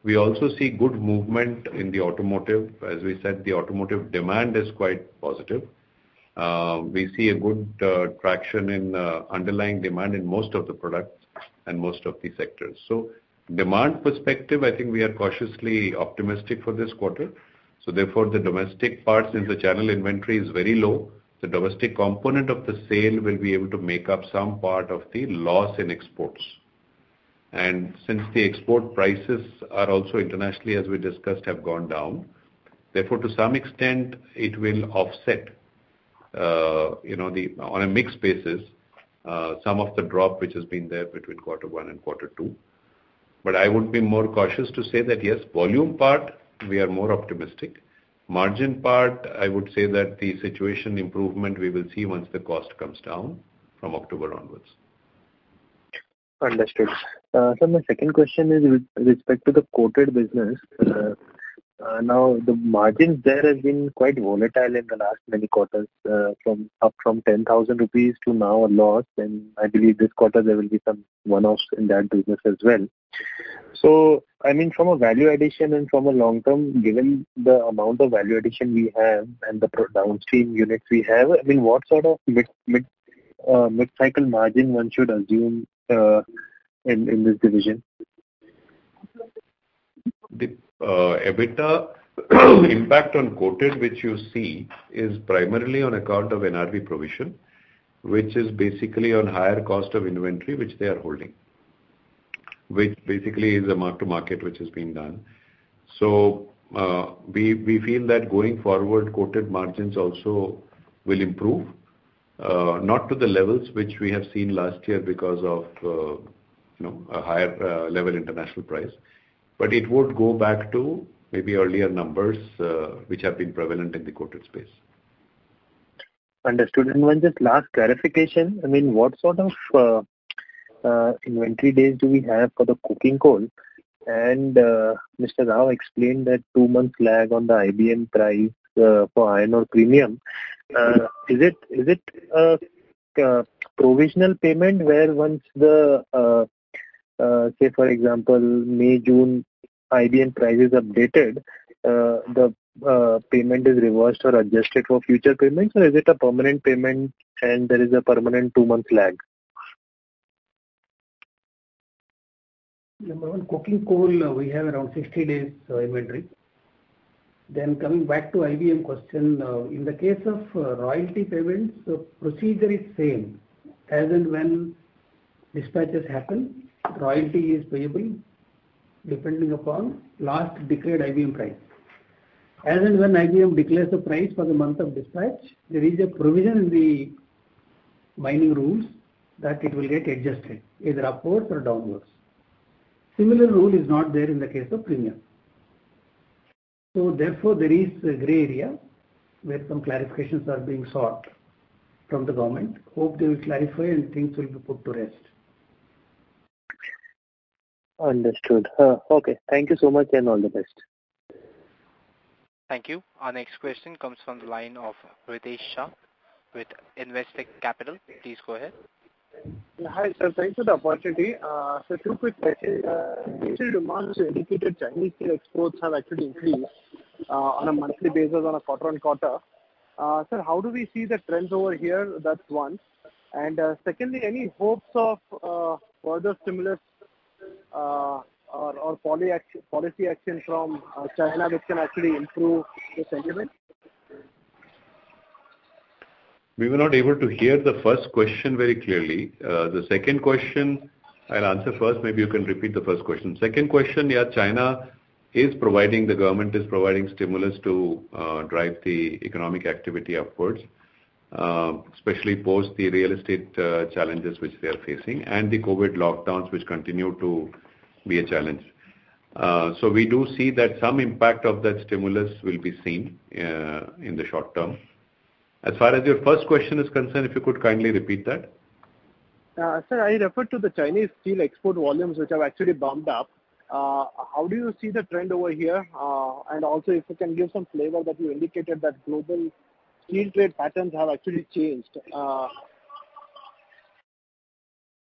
We also see good movement in the automotive. As we said, the automotive demand is quite positive. Uh, we see a good uh, traction in uh, underlying demand in most of the products and most of the sectors. So demand perspective, I think we are cautiously optimistic for this quarter. So therefore, the domestic part, since the channel inventory is very low, the domestic component of the sale will be able to make up some part of the loss in exports. And since the export prices are also internationally, as we discussed, have gone down, therefore, to some extent, it will offset, uh, you know, the on a mixed basis, uh, some of the drop which has been there between quarter one and quarter two. But I would be more cautious to say that, yes, volume part, we are more optimistic. Margin part, I would say that the situation improvement we will see once the cost comes down from October onwards. Understood. Uh, so my second question is with respect to the coated business. Uh, uh, now the margins there have been quite volatile in the last many quarters, uh, from up from ten thousand rupees to now a loss, and I believe this quarter there will be some one-offs in that business as well. So, I mean, from a value addition and from a long term, given the amount of value addition we have and the downstream units we have, I mean, what sort of mid mid uh, mid cycle margin one should assume uh, in in this division? The uh, EBITDA impact on coated, which you see, is primarily on account of N R V provision, which is basically on higher cost of inventory which they are holding, which basically is a mark to market which has been done. So uh, we we feel that going forward, coated margins also will improve, uh, not to the levels which we have seen last year because of uh, you know a higher uh, level international price, but it would go back to maybe earlier numbers uh, which have been prevalent in the coated space. Understood. And one just last clarification. I mean, what sort of uh, uh, inventory days do we have for the coking coal? And uh, Mister Rao explained that two months lag on the I B M price uh, for iron ore premium. Uh, is it is it a uh, provisional payment where once the uh, uh, say for example May June I B M price is updated, uh, the uh, payment is reversed or adjusted for future payments, or is it a permanent payment and there is a permanent two month lag? Number one, coking coal, uh, we have around sixty days uh, inventory. Then coming back to I B M question, uh, in the case of uh, royalty payments, the procedure is same. As and when dispatches happen, royalty is payable depending upon last declared I B M price. As and when I B M declares the price for the month of dispatch, there is a provision in the mining rules that it will get adjusted, either upwards or downwards. Similar rule is not there in the case of premium. So therefore there is a grey area where some clarifications are being sought from the government. Hope they will clarify and things will be put to rest. Understood. Uh, okay. Thank you so much and all the best. Thank you. Our next question comes from the line of Ritesh Shah with Investec Capital. Please go ahead. Yeah, hi, sir. Thanks for the opportunity. Uh, so two quick questions. Uh, initial demands indicated Chinese steel exports have actually increased uh, on a monthly basis, on a quarter-on-quarter. Uh, sir, how do we see the trends over here? That's one. And uh, secondly, any hopes of uh, further stimulus uh, or, or policy action, policy action from uh, China which can actually improve the sentiment? We were not able to hear the first question very clearly. Uh, the second question, I'll answer first. Maybe you can repeat the first question. Second question, yeah, China is providing, the government is providing stimulus to uh, drive the economic activity upwards, uh, especially post the real estate uh, challenges which they are facing and the COVID lockdowns which continue to be a challenge. Uh, so we do see that some impact of that stimulus will be seen uh, in the short term. As far as your first question is concerned, if you could kindly repeat that. Uh, sir, I referred to the Chinese steel export volumes which have actually bumped up. Uh, how do you see the trend over here? Uh, and also if you can give some flavor that you indicated that global steel trade patterns have actually changed. Uh,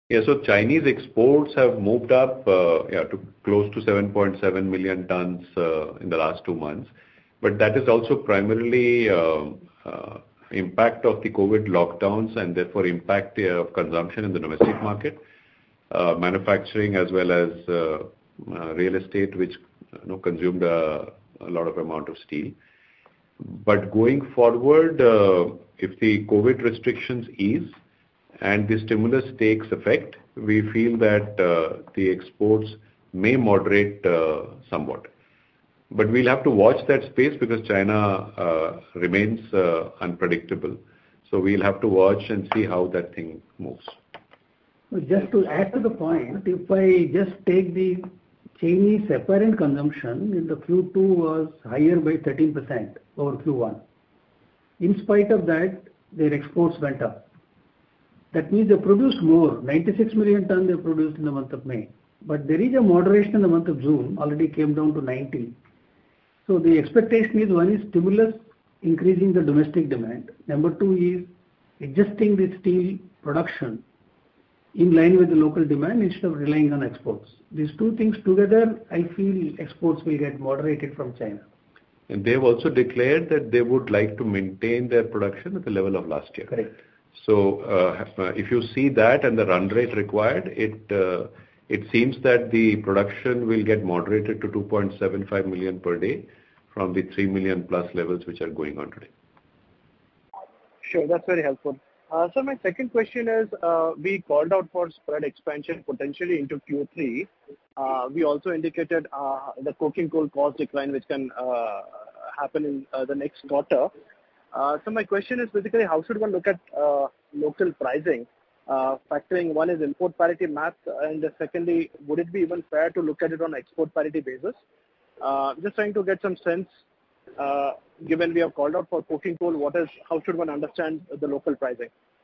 Yeah, so Chinese exports have moved up uh, yeah, to close to seven point seven million tons uh, in the last two months. But that is also primarily uh, uh, impact of the COVID lockdowns and therefore impact uh, of consumption in the domestic market, uh, manufacturing as well as uh, uh, real estate, which you know, consumed a, a lot of amount of steel. But going forward, uh, if the COVID restrictions ease and the stimulus takes effect, we feel that uh, the exports may moderate uh, somewhat. But we'll have to watch that space because China uh, remains uh, unpredictable. So we'll have to watch and see how that thing moves. Just to add to the point, if I just take the Chinese apparent consumption in the Q two was higher by thirteen percent over Q one. In spite of that, their exports went up. That means they produced more, ninety-six million tons they produced in the month of May. But there is a moderation in the month of June, already came down to ninety. So the expectation is one is stimulus increasing the domestic demand. Number two is adjusting the steel production in line with the local demand instead of relying on exports. These two things together, I feel exports will get moderated from China. And they've also declared that they would like to maintain their production at the level of last year. Correct. So uh, if you see that and the run rate required, it uh, it seems that the production will get moderated to two point seven five million per day from the three million plus levels which are going on today. Sure, that's very helpful. Uh, so my second question is, uh, we called out for spread expansion potentially into Q three. Uh, we also indicated uh, the coking coal cost decline which can uh, happen in uh, the next quarter. Uh, so my question is basically how should one look at uh, local pricing? Uh, factoring one is import parity math, and secondly, would it be even fair to look at it on export parity basis? Uh, just trying to get some sense, uh, given we have called out for coking coal, what is, how should one understand the local pricing?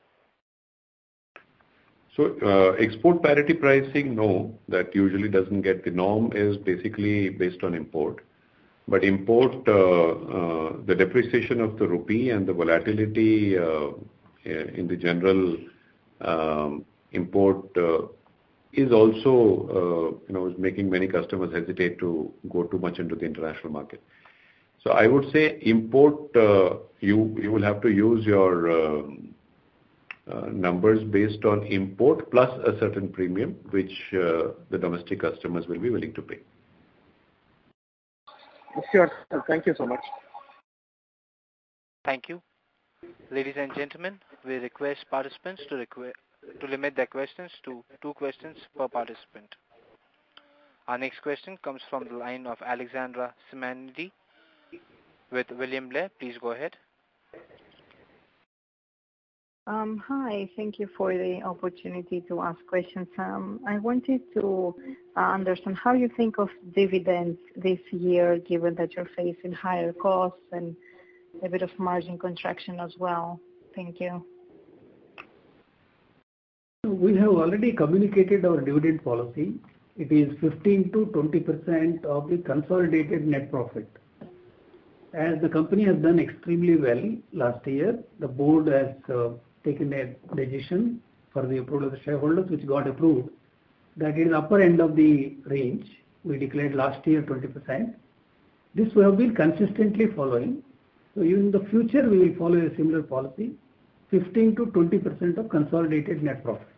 So uh, export parity pricing, no, that usually doesn't get, the norm is basically based on import. But import, uh, uh, the depreciation of the rupee and the volatility uh, in the general um, import uh, is also, uh, you know, making many customers hesitate to go too much into the international market. So I would say import, uh, you you will have to use your um, uh, numbers based on import plus a certain premium, which uh, the domestic customers will be willing to pay. Sure. Thank you so much. Thank you. Ladies and gentlemen, we request participants to, requ to limit their questions to two questions per participant. Our next question comes from the line of Alexandra Simanidi with William Blair. Please go ahead. Um, hi, thank you for the opportunity to ask questions. Um, I wanted to uh, understand how you think of dividends this year, given that you're facing higher costs and a bit of margin contraction as well. Thank you. We have already communicated our dividend policy. It is fifteen to twenty percent of the consolidated net profit. As the company has done extremely well last year, the board has uh, taken a decision for the approval of the shareholders, which got approved, that is upper end of the range. We declared last year twenty percent. This we have been consistently following. So in the future, we will follow a similar policy, fifteen to twenty percent of consolidated net profit.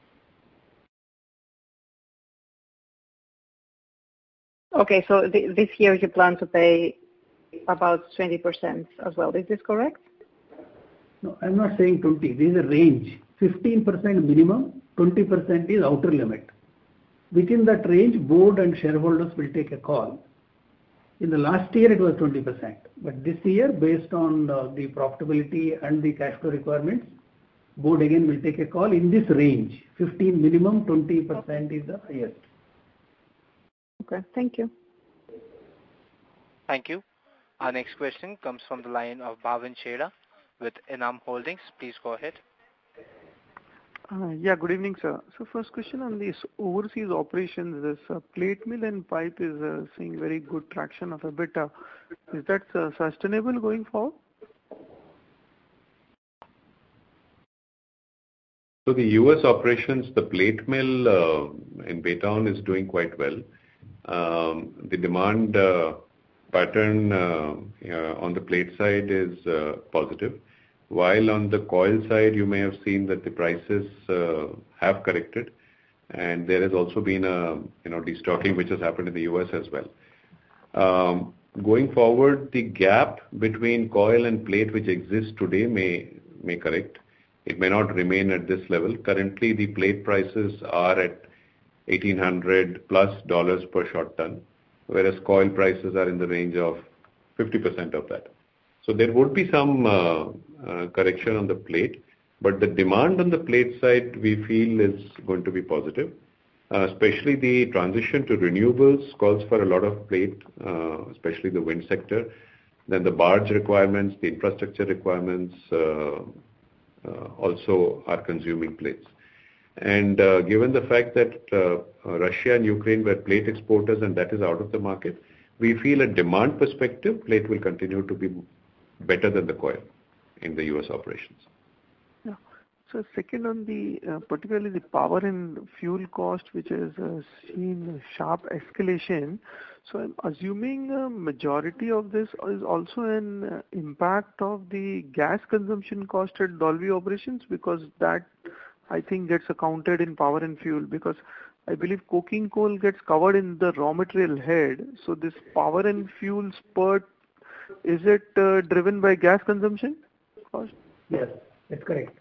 Okay, so th this year you plan to pay about twenty percent as well. Is this correct? No, I'm not saying twenty. This is a range. fifteen percent minimum, twenty percent is outer limit. Within that range, board and shareholders will take a call. In the last year, it was twenty percent. But this year, based on uh, the profitability and the cash flow requirements, board again will take a call in this range. fifteen minimum, twenty percent is the highest. Okay, thank you. Thank you. Our next question comes from the line of Bhavin Chheda with Enam Holdings. Please go ahead. Uh, yeah, good evening, sir. So first question on these overseas operations, this uh, plate mill and pipe is uh, seeing very good traction of EBITDA. Is that uh, sustainable going forward? So the U S operations, the plate mill uh, in Baytown is doing quite well. Um, the demand uh, pattern uh, uh, on the plate side is uh, positive, while on the coil side you may have seen that the prices uh, have corrected, and there has also been a you know destocking which has happened in the U S as well. Um, going forward, the gap between coil and plate which exists today may may correct. It may not remain at this level. Currently, the plate prices are at eighteen hundred plus dollars per short ton, whereas coil prices are in the range of fifty percent of that. So there would be some uh, uh, correction on the plate, but the demand on the plate side we feel is going to be positive. Uh, especially the transition to renewables calls for a lot of plate, uh, especially the wind sector. Then the barge requirements, the infrastructure requirements uh, uh, also are consuming plates. And uh, given the fact that uh, Russia and Ukraine were plate exporters and that is out of the market, we feel a demand perspective, plate will continue to be better than the coil in the U S operations. Yeah. So second on the, uh, particularly the power and fuel cost, which has uh, seen sharp escalation. So I'm assuming a majority of this is also an uh, impact of the gas consumption cost at Dolvi operations, because that I think gets accounted in power and fuel, because I believe coking coal gets covered in the raw material head. So this power and fuel spurt, is it uh, driven by gas consumption cost? Yes, that's correct.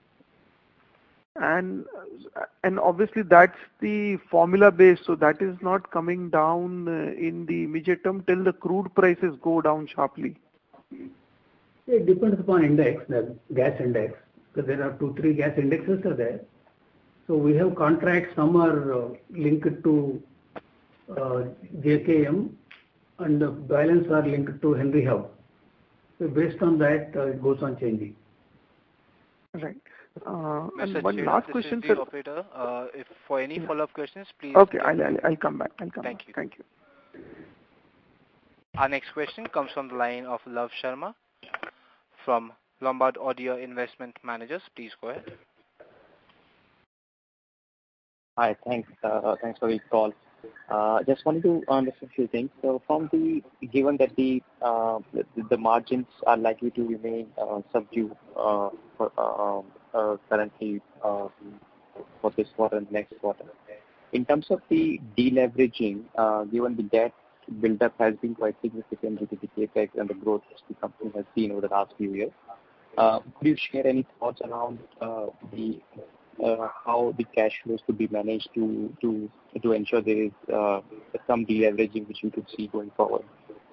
And and obviously that's the formula base, so that is not coming down uh, in the immediate term till the crude prices go down sharply. It depends upon index, the gas index, because there are two, three gas indexes are there. So we have contracts, some are uh, linked to uh, J K M and the balance are linked to Henry Hub. So based on that, uh, it goes on changing. Right. Uh, and Mister one Cheda, last this question, is the sir. operator. Uh, if for any follow-up questions, please. Okay, I'll, I'll, I'll come back. I'll come Thank back. you. Thank you. Our next question comes from the line of Love Sharma from Lombard Audio Investment Managers. Please go ahead. Hi, thanks. Uh, thanks for the call. Uh, just wanted to understand a few things. So, from the given that the uh, the, the margins are likely to remain uh, subdued uh, for, uh, uh, currently uh, for this quarter and next quarter, in terms of the deleveraging, uh, given the debt build-up has been quite significant due to the capex and the growth the company has seen over the last few years, uh, could you share any thoughts around uh, the Uh, how the cash flows could be managed to to to ensure there is uh, some deleveraging which you could see going forward?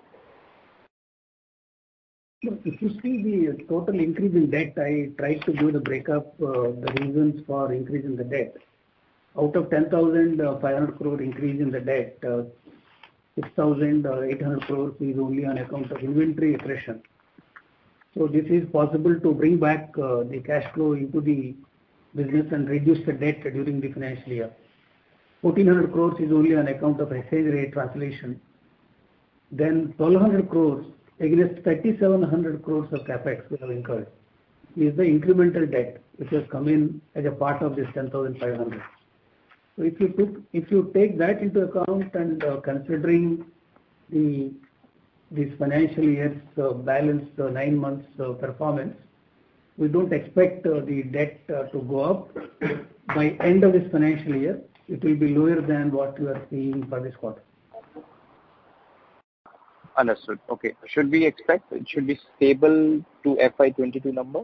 If you see the total increase in debt, I tried to give the breakup, uh, the reasons for increase in the debt. Out of ten thousand five hundred crore increase in the debt, uh, six thousand eight hundred crores is only on account of inventory accretion. So this is possible to bring back uh, the cash flow into the business and reduce the debt during the financial year. fourteen hundred crores is only on account of exchange rate translation. Then twelve hundred crores against thirty-seven hundred crores of capex we have incurred is the incremental debt which has come in as a part of this ten thousand five hundred. So if you took, if you take that into account and uh, considering the this financial year's uh, balance uh, nine months uh, performance, we don't expect uh, the debt uh, to go up. By end of this financial year, it will be lower than what we are seeing for this quarter. Understood. Okay. Should we expect it should be stable to F Y twenty-two number?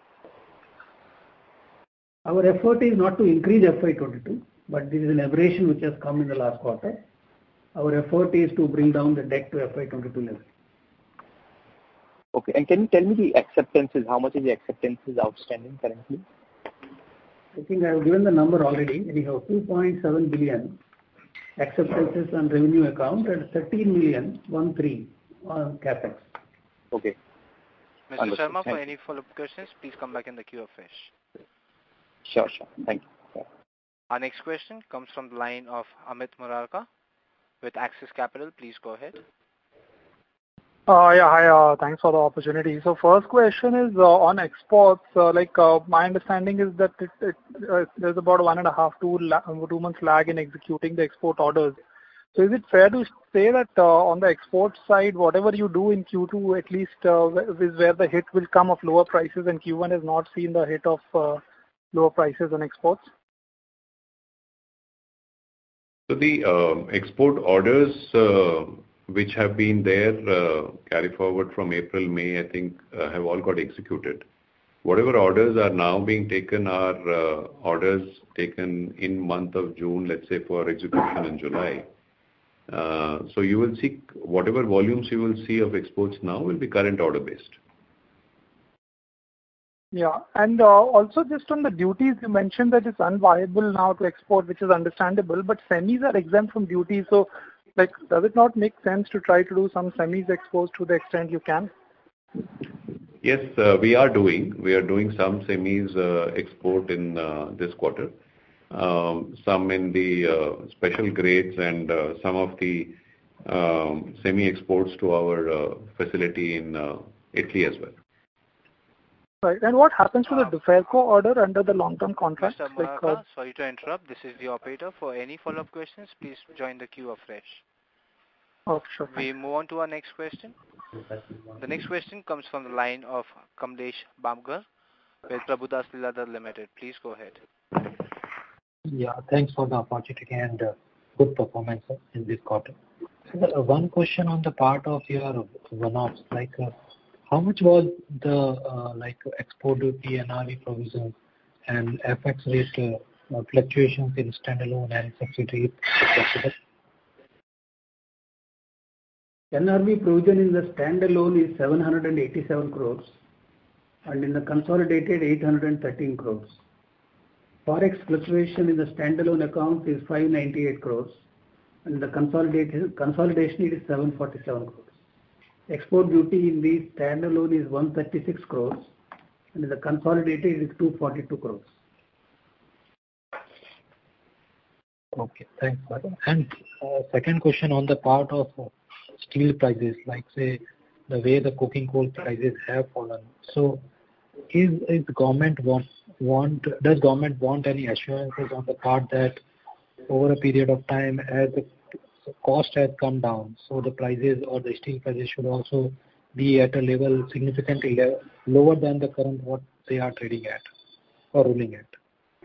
Our effort is not to increase F Y twenty-two, but this is an aberration which has come in the last quarter. Our effort is to bring down the debt to F Y twenty-two level. Okay. And can you tell me the acceptances? How much is the acceptances outstanding currently? I think I have given the number already. We have two point seven billion acceptances on revenue account and thirteen million one three on capex. Okay. Mister Understood. Sharma, for Thank any follow-up questions, please come back in the queue afresh. Sure, sure. Thank you. Yeah. Our next question comes from the line of Amit Murarka with Axis Capital. Please go ahead. Uh, yeah, hi. Uh, thanks for the opportunity. So first question is uh, on exports. Uh, like uh, my understanding is that it, it, uh, there's about one and a half, two, la- two months lag in executing the export orders. So is it fair to say that uh, on the export side, whatever you do in Q two, at least uh, is where the hit will come of lower prices, and Q one has not seen the hit of uh, lower prices on exports? So the uh, export orders uh, which have been there uh, carry forward from April, May, I think uh, have all got executed. Whatever orders are now being taken are uh, orders taken in month of June, let's say for execution in July. Uh, so you will see whatever volumes you will see of exports now will be current order based. Yeah, and uh, also just on the duties, you mentioned that it's unviable now to export, which is understandable, but semis are exempt from duties. So, like, does it not make sense to try to do some semis exports to the extent you can? Yes, uh, we are doing. We are doing some semis uh, export in uh, this quarter. Um, some in the uh, special grades and uh, some of the um, semi-exports to our uh, facility in uh, Italy as well. Right. And what happens to the DEFERCO order under the long-term contract? Mister Like, Muraka, uh, sorry to interrupt. This is the operator. For any follow-up questions, please join the queue afresh. oh, sure. We move on to our next question. The next question comes from the line of Kamlesh Bamgar with Prabhudas Lilladher Limited. Please go ahead. Yeah, thanks for the opportunity and uh, good performance in this quarter. So, uh, one question on the part of your one-offs, like uh, how much was the uh, like export duty, N R V provision, and F X rate uh, uh, fluctuations in standalone and subsidiary? N R V provision in the standalone is seven hundred eighty-seven crores and in the consolidated eight hundred thirteen crores. Forex fluctuation in the standalone account is five hundred ninety-eight crores and the consolidated consolidation is seven hundred forty-seven crores. Export duty in the standalone is one hundred thirty-six crores and in the consolidated is two hundred forty-two crores. Okay, thanks. And uh, second question on the part of uh, steel prices, like say the way the coking coal prices have fallen. So, is is government want want does government want any assurances on the part that over a period of time, as the cost has come down, so the prices or the steel prices should also be at a level significantly lower than the current what they are trading at or ruling at?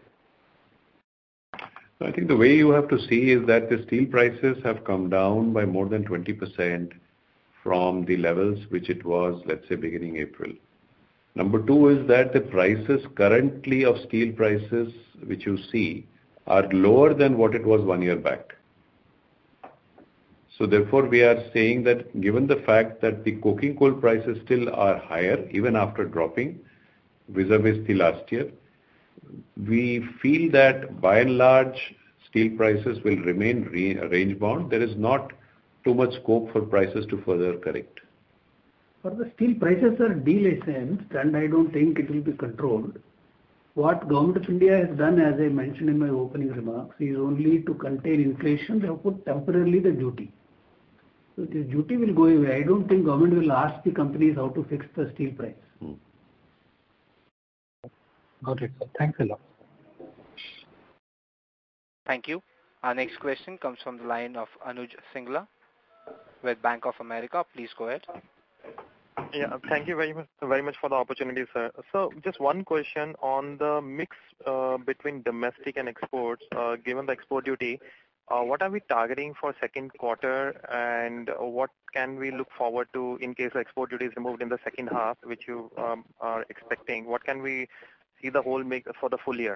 I think the way you have to see is that the steel prices have come down by more than twenty percent from the levels which it was, let's say, beginning April. Number two is that the prices currently of steel prices which you see are lower than what it was one year back. So therefore we are saying that given the fact that the coking coal prices still are higher even after dropping vis-a-vis the last year, we feel that by and large steel prices will remain range bound. There is not too much scope for prices to further correct. For the steel prices are delicensed and I don't think it will be controlled. What Government of India has done, as I mentioned in my opening remarks, is only to contain inflation. They have put temporarily the duty. So this duty will go away. I don't think government will ask the companies how to fix the steel price. Hmm. Got it, sir. Thanks a lot. Thank you. Our next question comes from the line of Anuj Singla with Bank of America. Please go ahead. Yeah, thank you very much, very much for the opportunity, sir. So, just one question on the mix uh, between domestic and exports. Uh, given the export duty, uh, what are we targeting for second quarter, and what can we look forward to in case the export duty is removed in the second half, which you um, are expecting? What can we see the whole mix for the full year?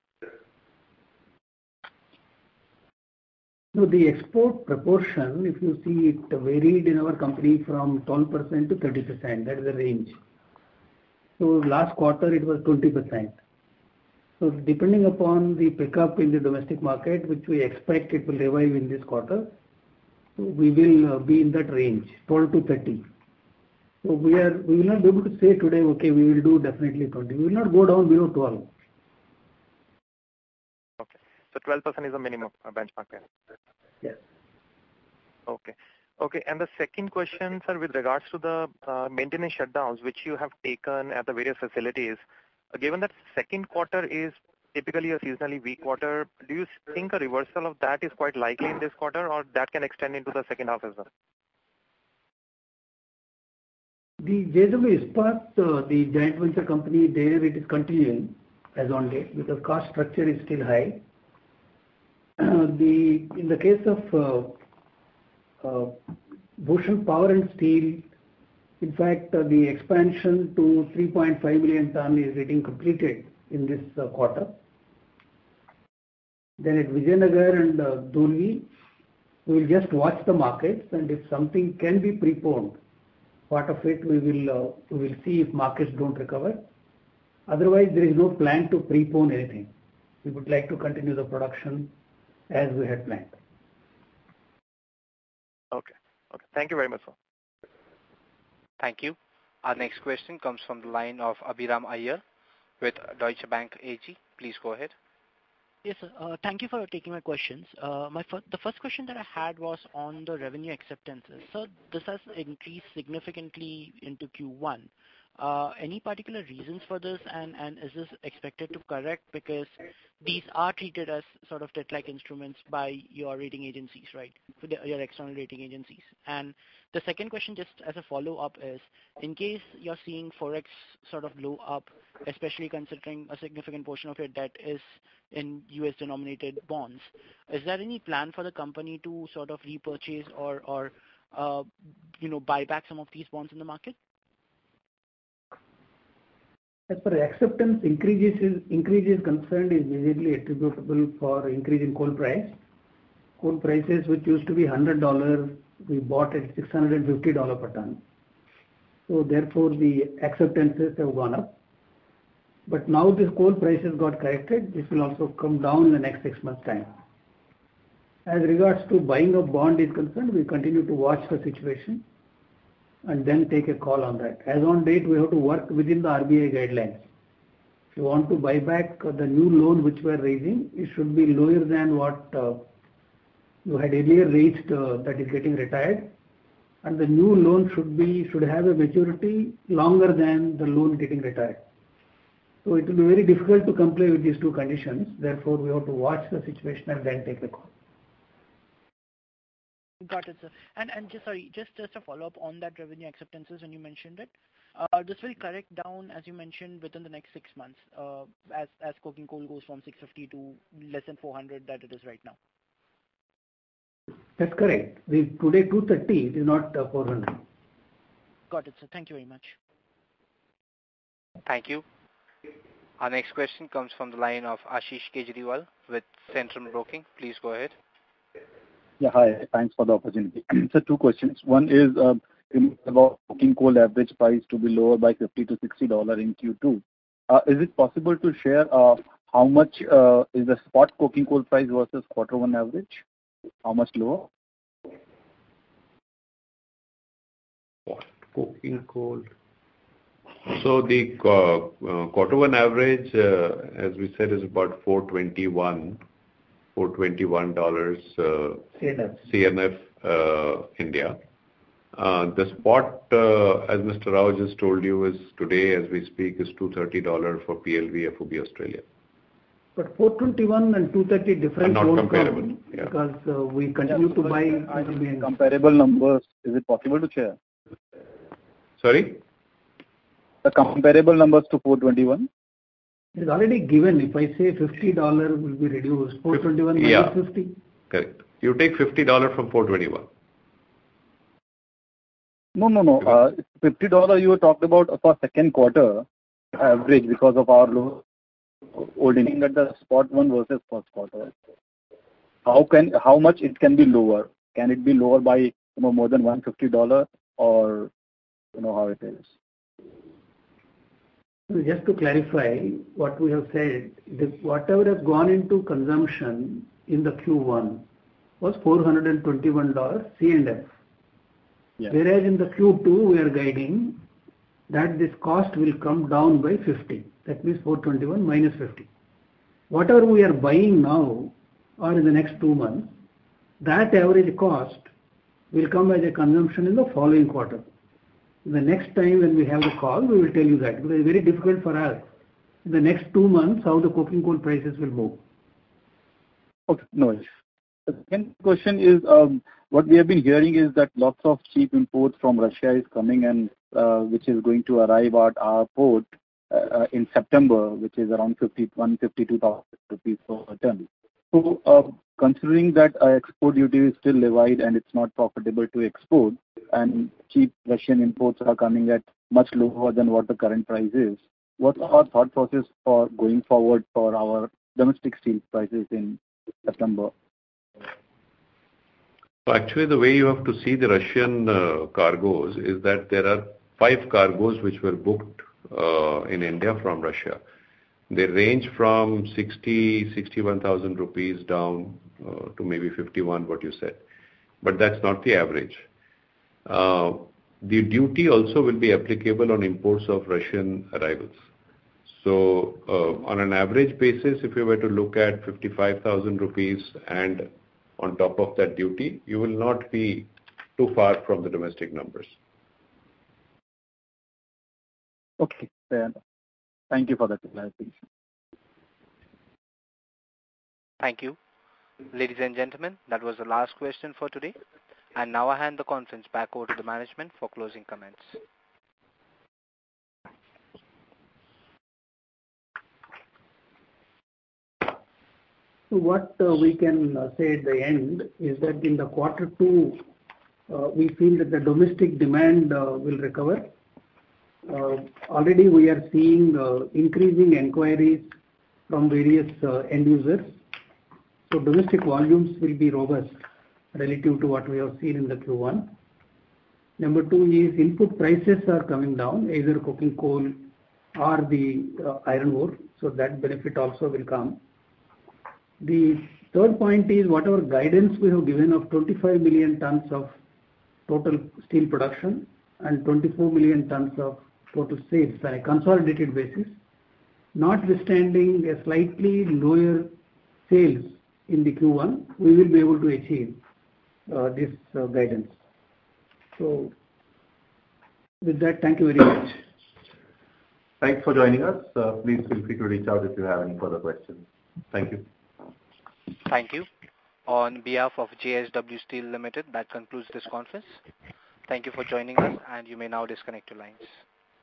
So the export proportion, if you see, it varied in our company from twelve percent to thirty percent. That is the range. So last quarter it was twenty percent. So depending upon the pickup in the domestic market, which we expect it will revive in this quarter, so we will uh, be in that range, twelve to thirty. So we are we will not be able to say today, okay, we will do definitely twenty. We will not go down below twelve. Okay. So twelve percent is the minimum uh, benchmark. Yes. Okay. Okay. And the second question, sir, with regards to the uh, maintenance shutdowns which you have taken at the various facilities, uh, given that second quarter is typically a seasonally weak quarter, do you think a reversal of that is quite likely in this quarter, or that can extend into the second half as well? The J W Ispat, uh, the joint venture company, there it is continuing as on date because cost structure is still high. Uh, the in the case of uh, uh, Bhushan Power and Steel, in fact, uh, the expansion to three point five million ton is getting completed in this uh, quarter. Then at Vijayanagar and uh, Dolvi, we will just watch the markets, and if something can be preponed, part of it we will uh, we will see if markets don't recover. Otherwise, there is no plan to prepone anything. We would like to continue the production as we had planned. Okay. Okay. Thank you very much, sir. Thank you. Our next question comes from the line of Abhiram Iyer with Deutsche Bank A G. Please go ahead. Yes, sir. Uh, thank you for taking my questions. Uh, my fir- the first question that I had was on the revenue acceptances. So this has increased significantly into Q one. Uh, any particular reasons for this, and, and is this expected to correct because these are treated as sort of debt-like instruments by your rating agencies, right? For the, your external rating agencies. And the second question, just as a follow-up, is in case you're seeing Forex sort of blow up, especially considering a significant portion of your debt is in U S denominated bonds, is there any plan for the company to sort of repurchase or, or uh, you know, buy back some of these bonds in the market? As per acceptance, increases is, increase is concerned is majorly attributable for increase in coal price. Coal prices which used to be one hundred dollars, we bought at six hundred fifty dollars per ton. So therefore the acceptances have gone up. But now this coal prices got corrected, this will also come down in the next six months time. As regards to buying of bond is concerned, we continue to watch the situation and then take a call on that. As on date, we have to work within the R B I guidelines. If you want to buy back the new loan which we are raising, it should be lower than what uh, you had earlier raised uh, that is getting retired. And the new loan should be should have a maturity longer than the loan getting retired. So it will be very difficult to comply with these two conditions. Therefore, we have to watch the situation and then take a call. Got it, sir. And and just sorry, just just a follow up on that revenue acceptances when you mentioned it. Uh, this will correct down, as you mentioned, within the next six months, uh, as as coking coal goes from six fifty to less than four hundred that it is right now. That's correct. The, today two thirty, it is not uh, four hundred. Got it, sir. Thank you very much. Thank you. Our next question comes from the line of Ashish Kejriwal with Centrum Broking. Please go ahead. Yeah, hi. Thanks for the opportunity. So two questions. One is uh, about coking coal average price to be lower by fifty to sixty dollars in Q two. Uh, is it possible to share uh, how much uh, is the spot coking coal price versus quarter one average? How much lower? Spot coking coal. So the uh, uh, quarter one average, uh, as we said, is about four twenty-one. four twenty-one dollars uh, C N F, C N F uh, India. Uh, the spot, uh, as Mister Rao just told you, is today, as we speak, is two hundred thirty dollars for P L V F O B Australia. But four twenty-one and two thirty different not comparable, yeah. Because uh, we continue yeah, to buy comparable numbers. Is it possible to share? Sorry? The comparable numbers to four twenty-one? It is already given. If I say fifty dollars will be reduced, four twenty-one minus yeah. fifty. Correct. You take fifty dollars from four twenty-one. No, no, no. Uh, fifty dollars you talked about for second quarter average because of our low holding at the spot one versus first quarter. How can how much it can be lower? Can it be lower by you know more than one hundred fifty dollars, or you know how it is? Just to clarify what we have said, that whatever has gone into consumption in the Q one was four hundred twenty-one dollars C and F. Yeah. Whereas in the Q two we are guiding that this cost will come down by fifty. That means four twenty-one minus fifty. Whatever we are buying now or in the next two months, that average cost will come as a consumption in the following quarter. The next time when we have the call, we will tell you that, because it's very difficult for us in the next two months how the coking coal prices will move. Okay, no worries. The second question is, um, what we have been hearing is that lots of cheap imports from Russia is coming, and uh, which is going to arrive at our port uh, in September, which is around fifty-one, fifty-two thousand rupees per ton. So, uh, considering that uh, export duty is still levied and it's not profitable to export, and cheap Russian imports are coming at much lower than what the current price is, what's our thought process for going forward for our domestic steel prices in September? Actually, the way you have to see the Russian uh, cargoes is that there are five cargoes which were booked uh, in India from Russia. They range from sixty, sixty-one thousand rupees down uh, to maybe fifty-one, what you said. But that's not the average. Uh, the duty also will be applicable on imports of Russian arrivals. So uh, on an average basis, if you were to look at fifty-five thousand rupees and on top of that duty, you will not be too far from the domestic numbers. Okay, fair enough. Thank you for that clarification. Thank you. Ladies and gentlemen, that was the last question for today. And now I hand the conference back over to the management for closing comments. So what uh, we can uh, say at the end is that in the quarter two, uh, we feel that the domestic demand uh, will recover. Uh, already we are seeing uh, increasing inquiries from various uh, end users. So domestic volumes will be robust relative to what we have seen in the Q one. Number two is input prices are coming down, either coking coal or the uh, iron ore. So that benefit also will come. The third point is whatever guidance we have given of twenty-five million tons of total steel production and twenty-four million tons of total sales on a consolidated basis, notwithstanding a slightly lower sales in the Q one, we will be able to achieve uh, this uh, guidance. So with that, thank you very much. Thanks for joining us. Uh, please feel free to reach out if you have any further questions. Thank you. Thank you. On behalf of J S W Steel Limited, that concludes this conference. Thank you for joining us, and you may now disconnect your lines.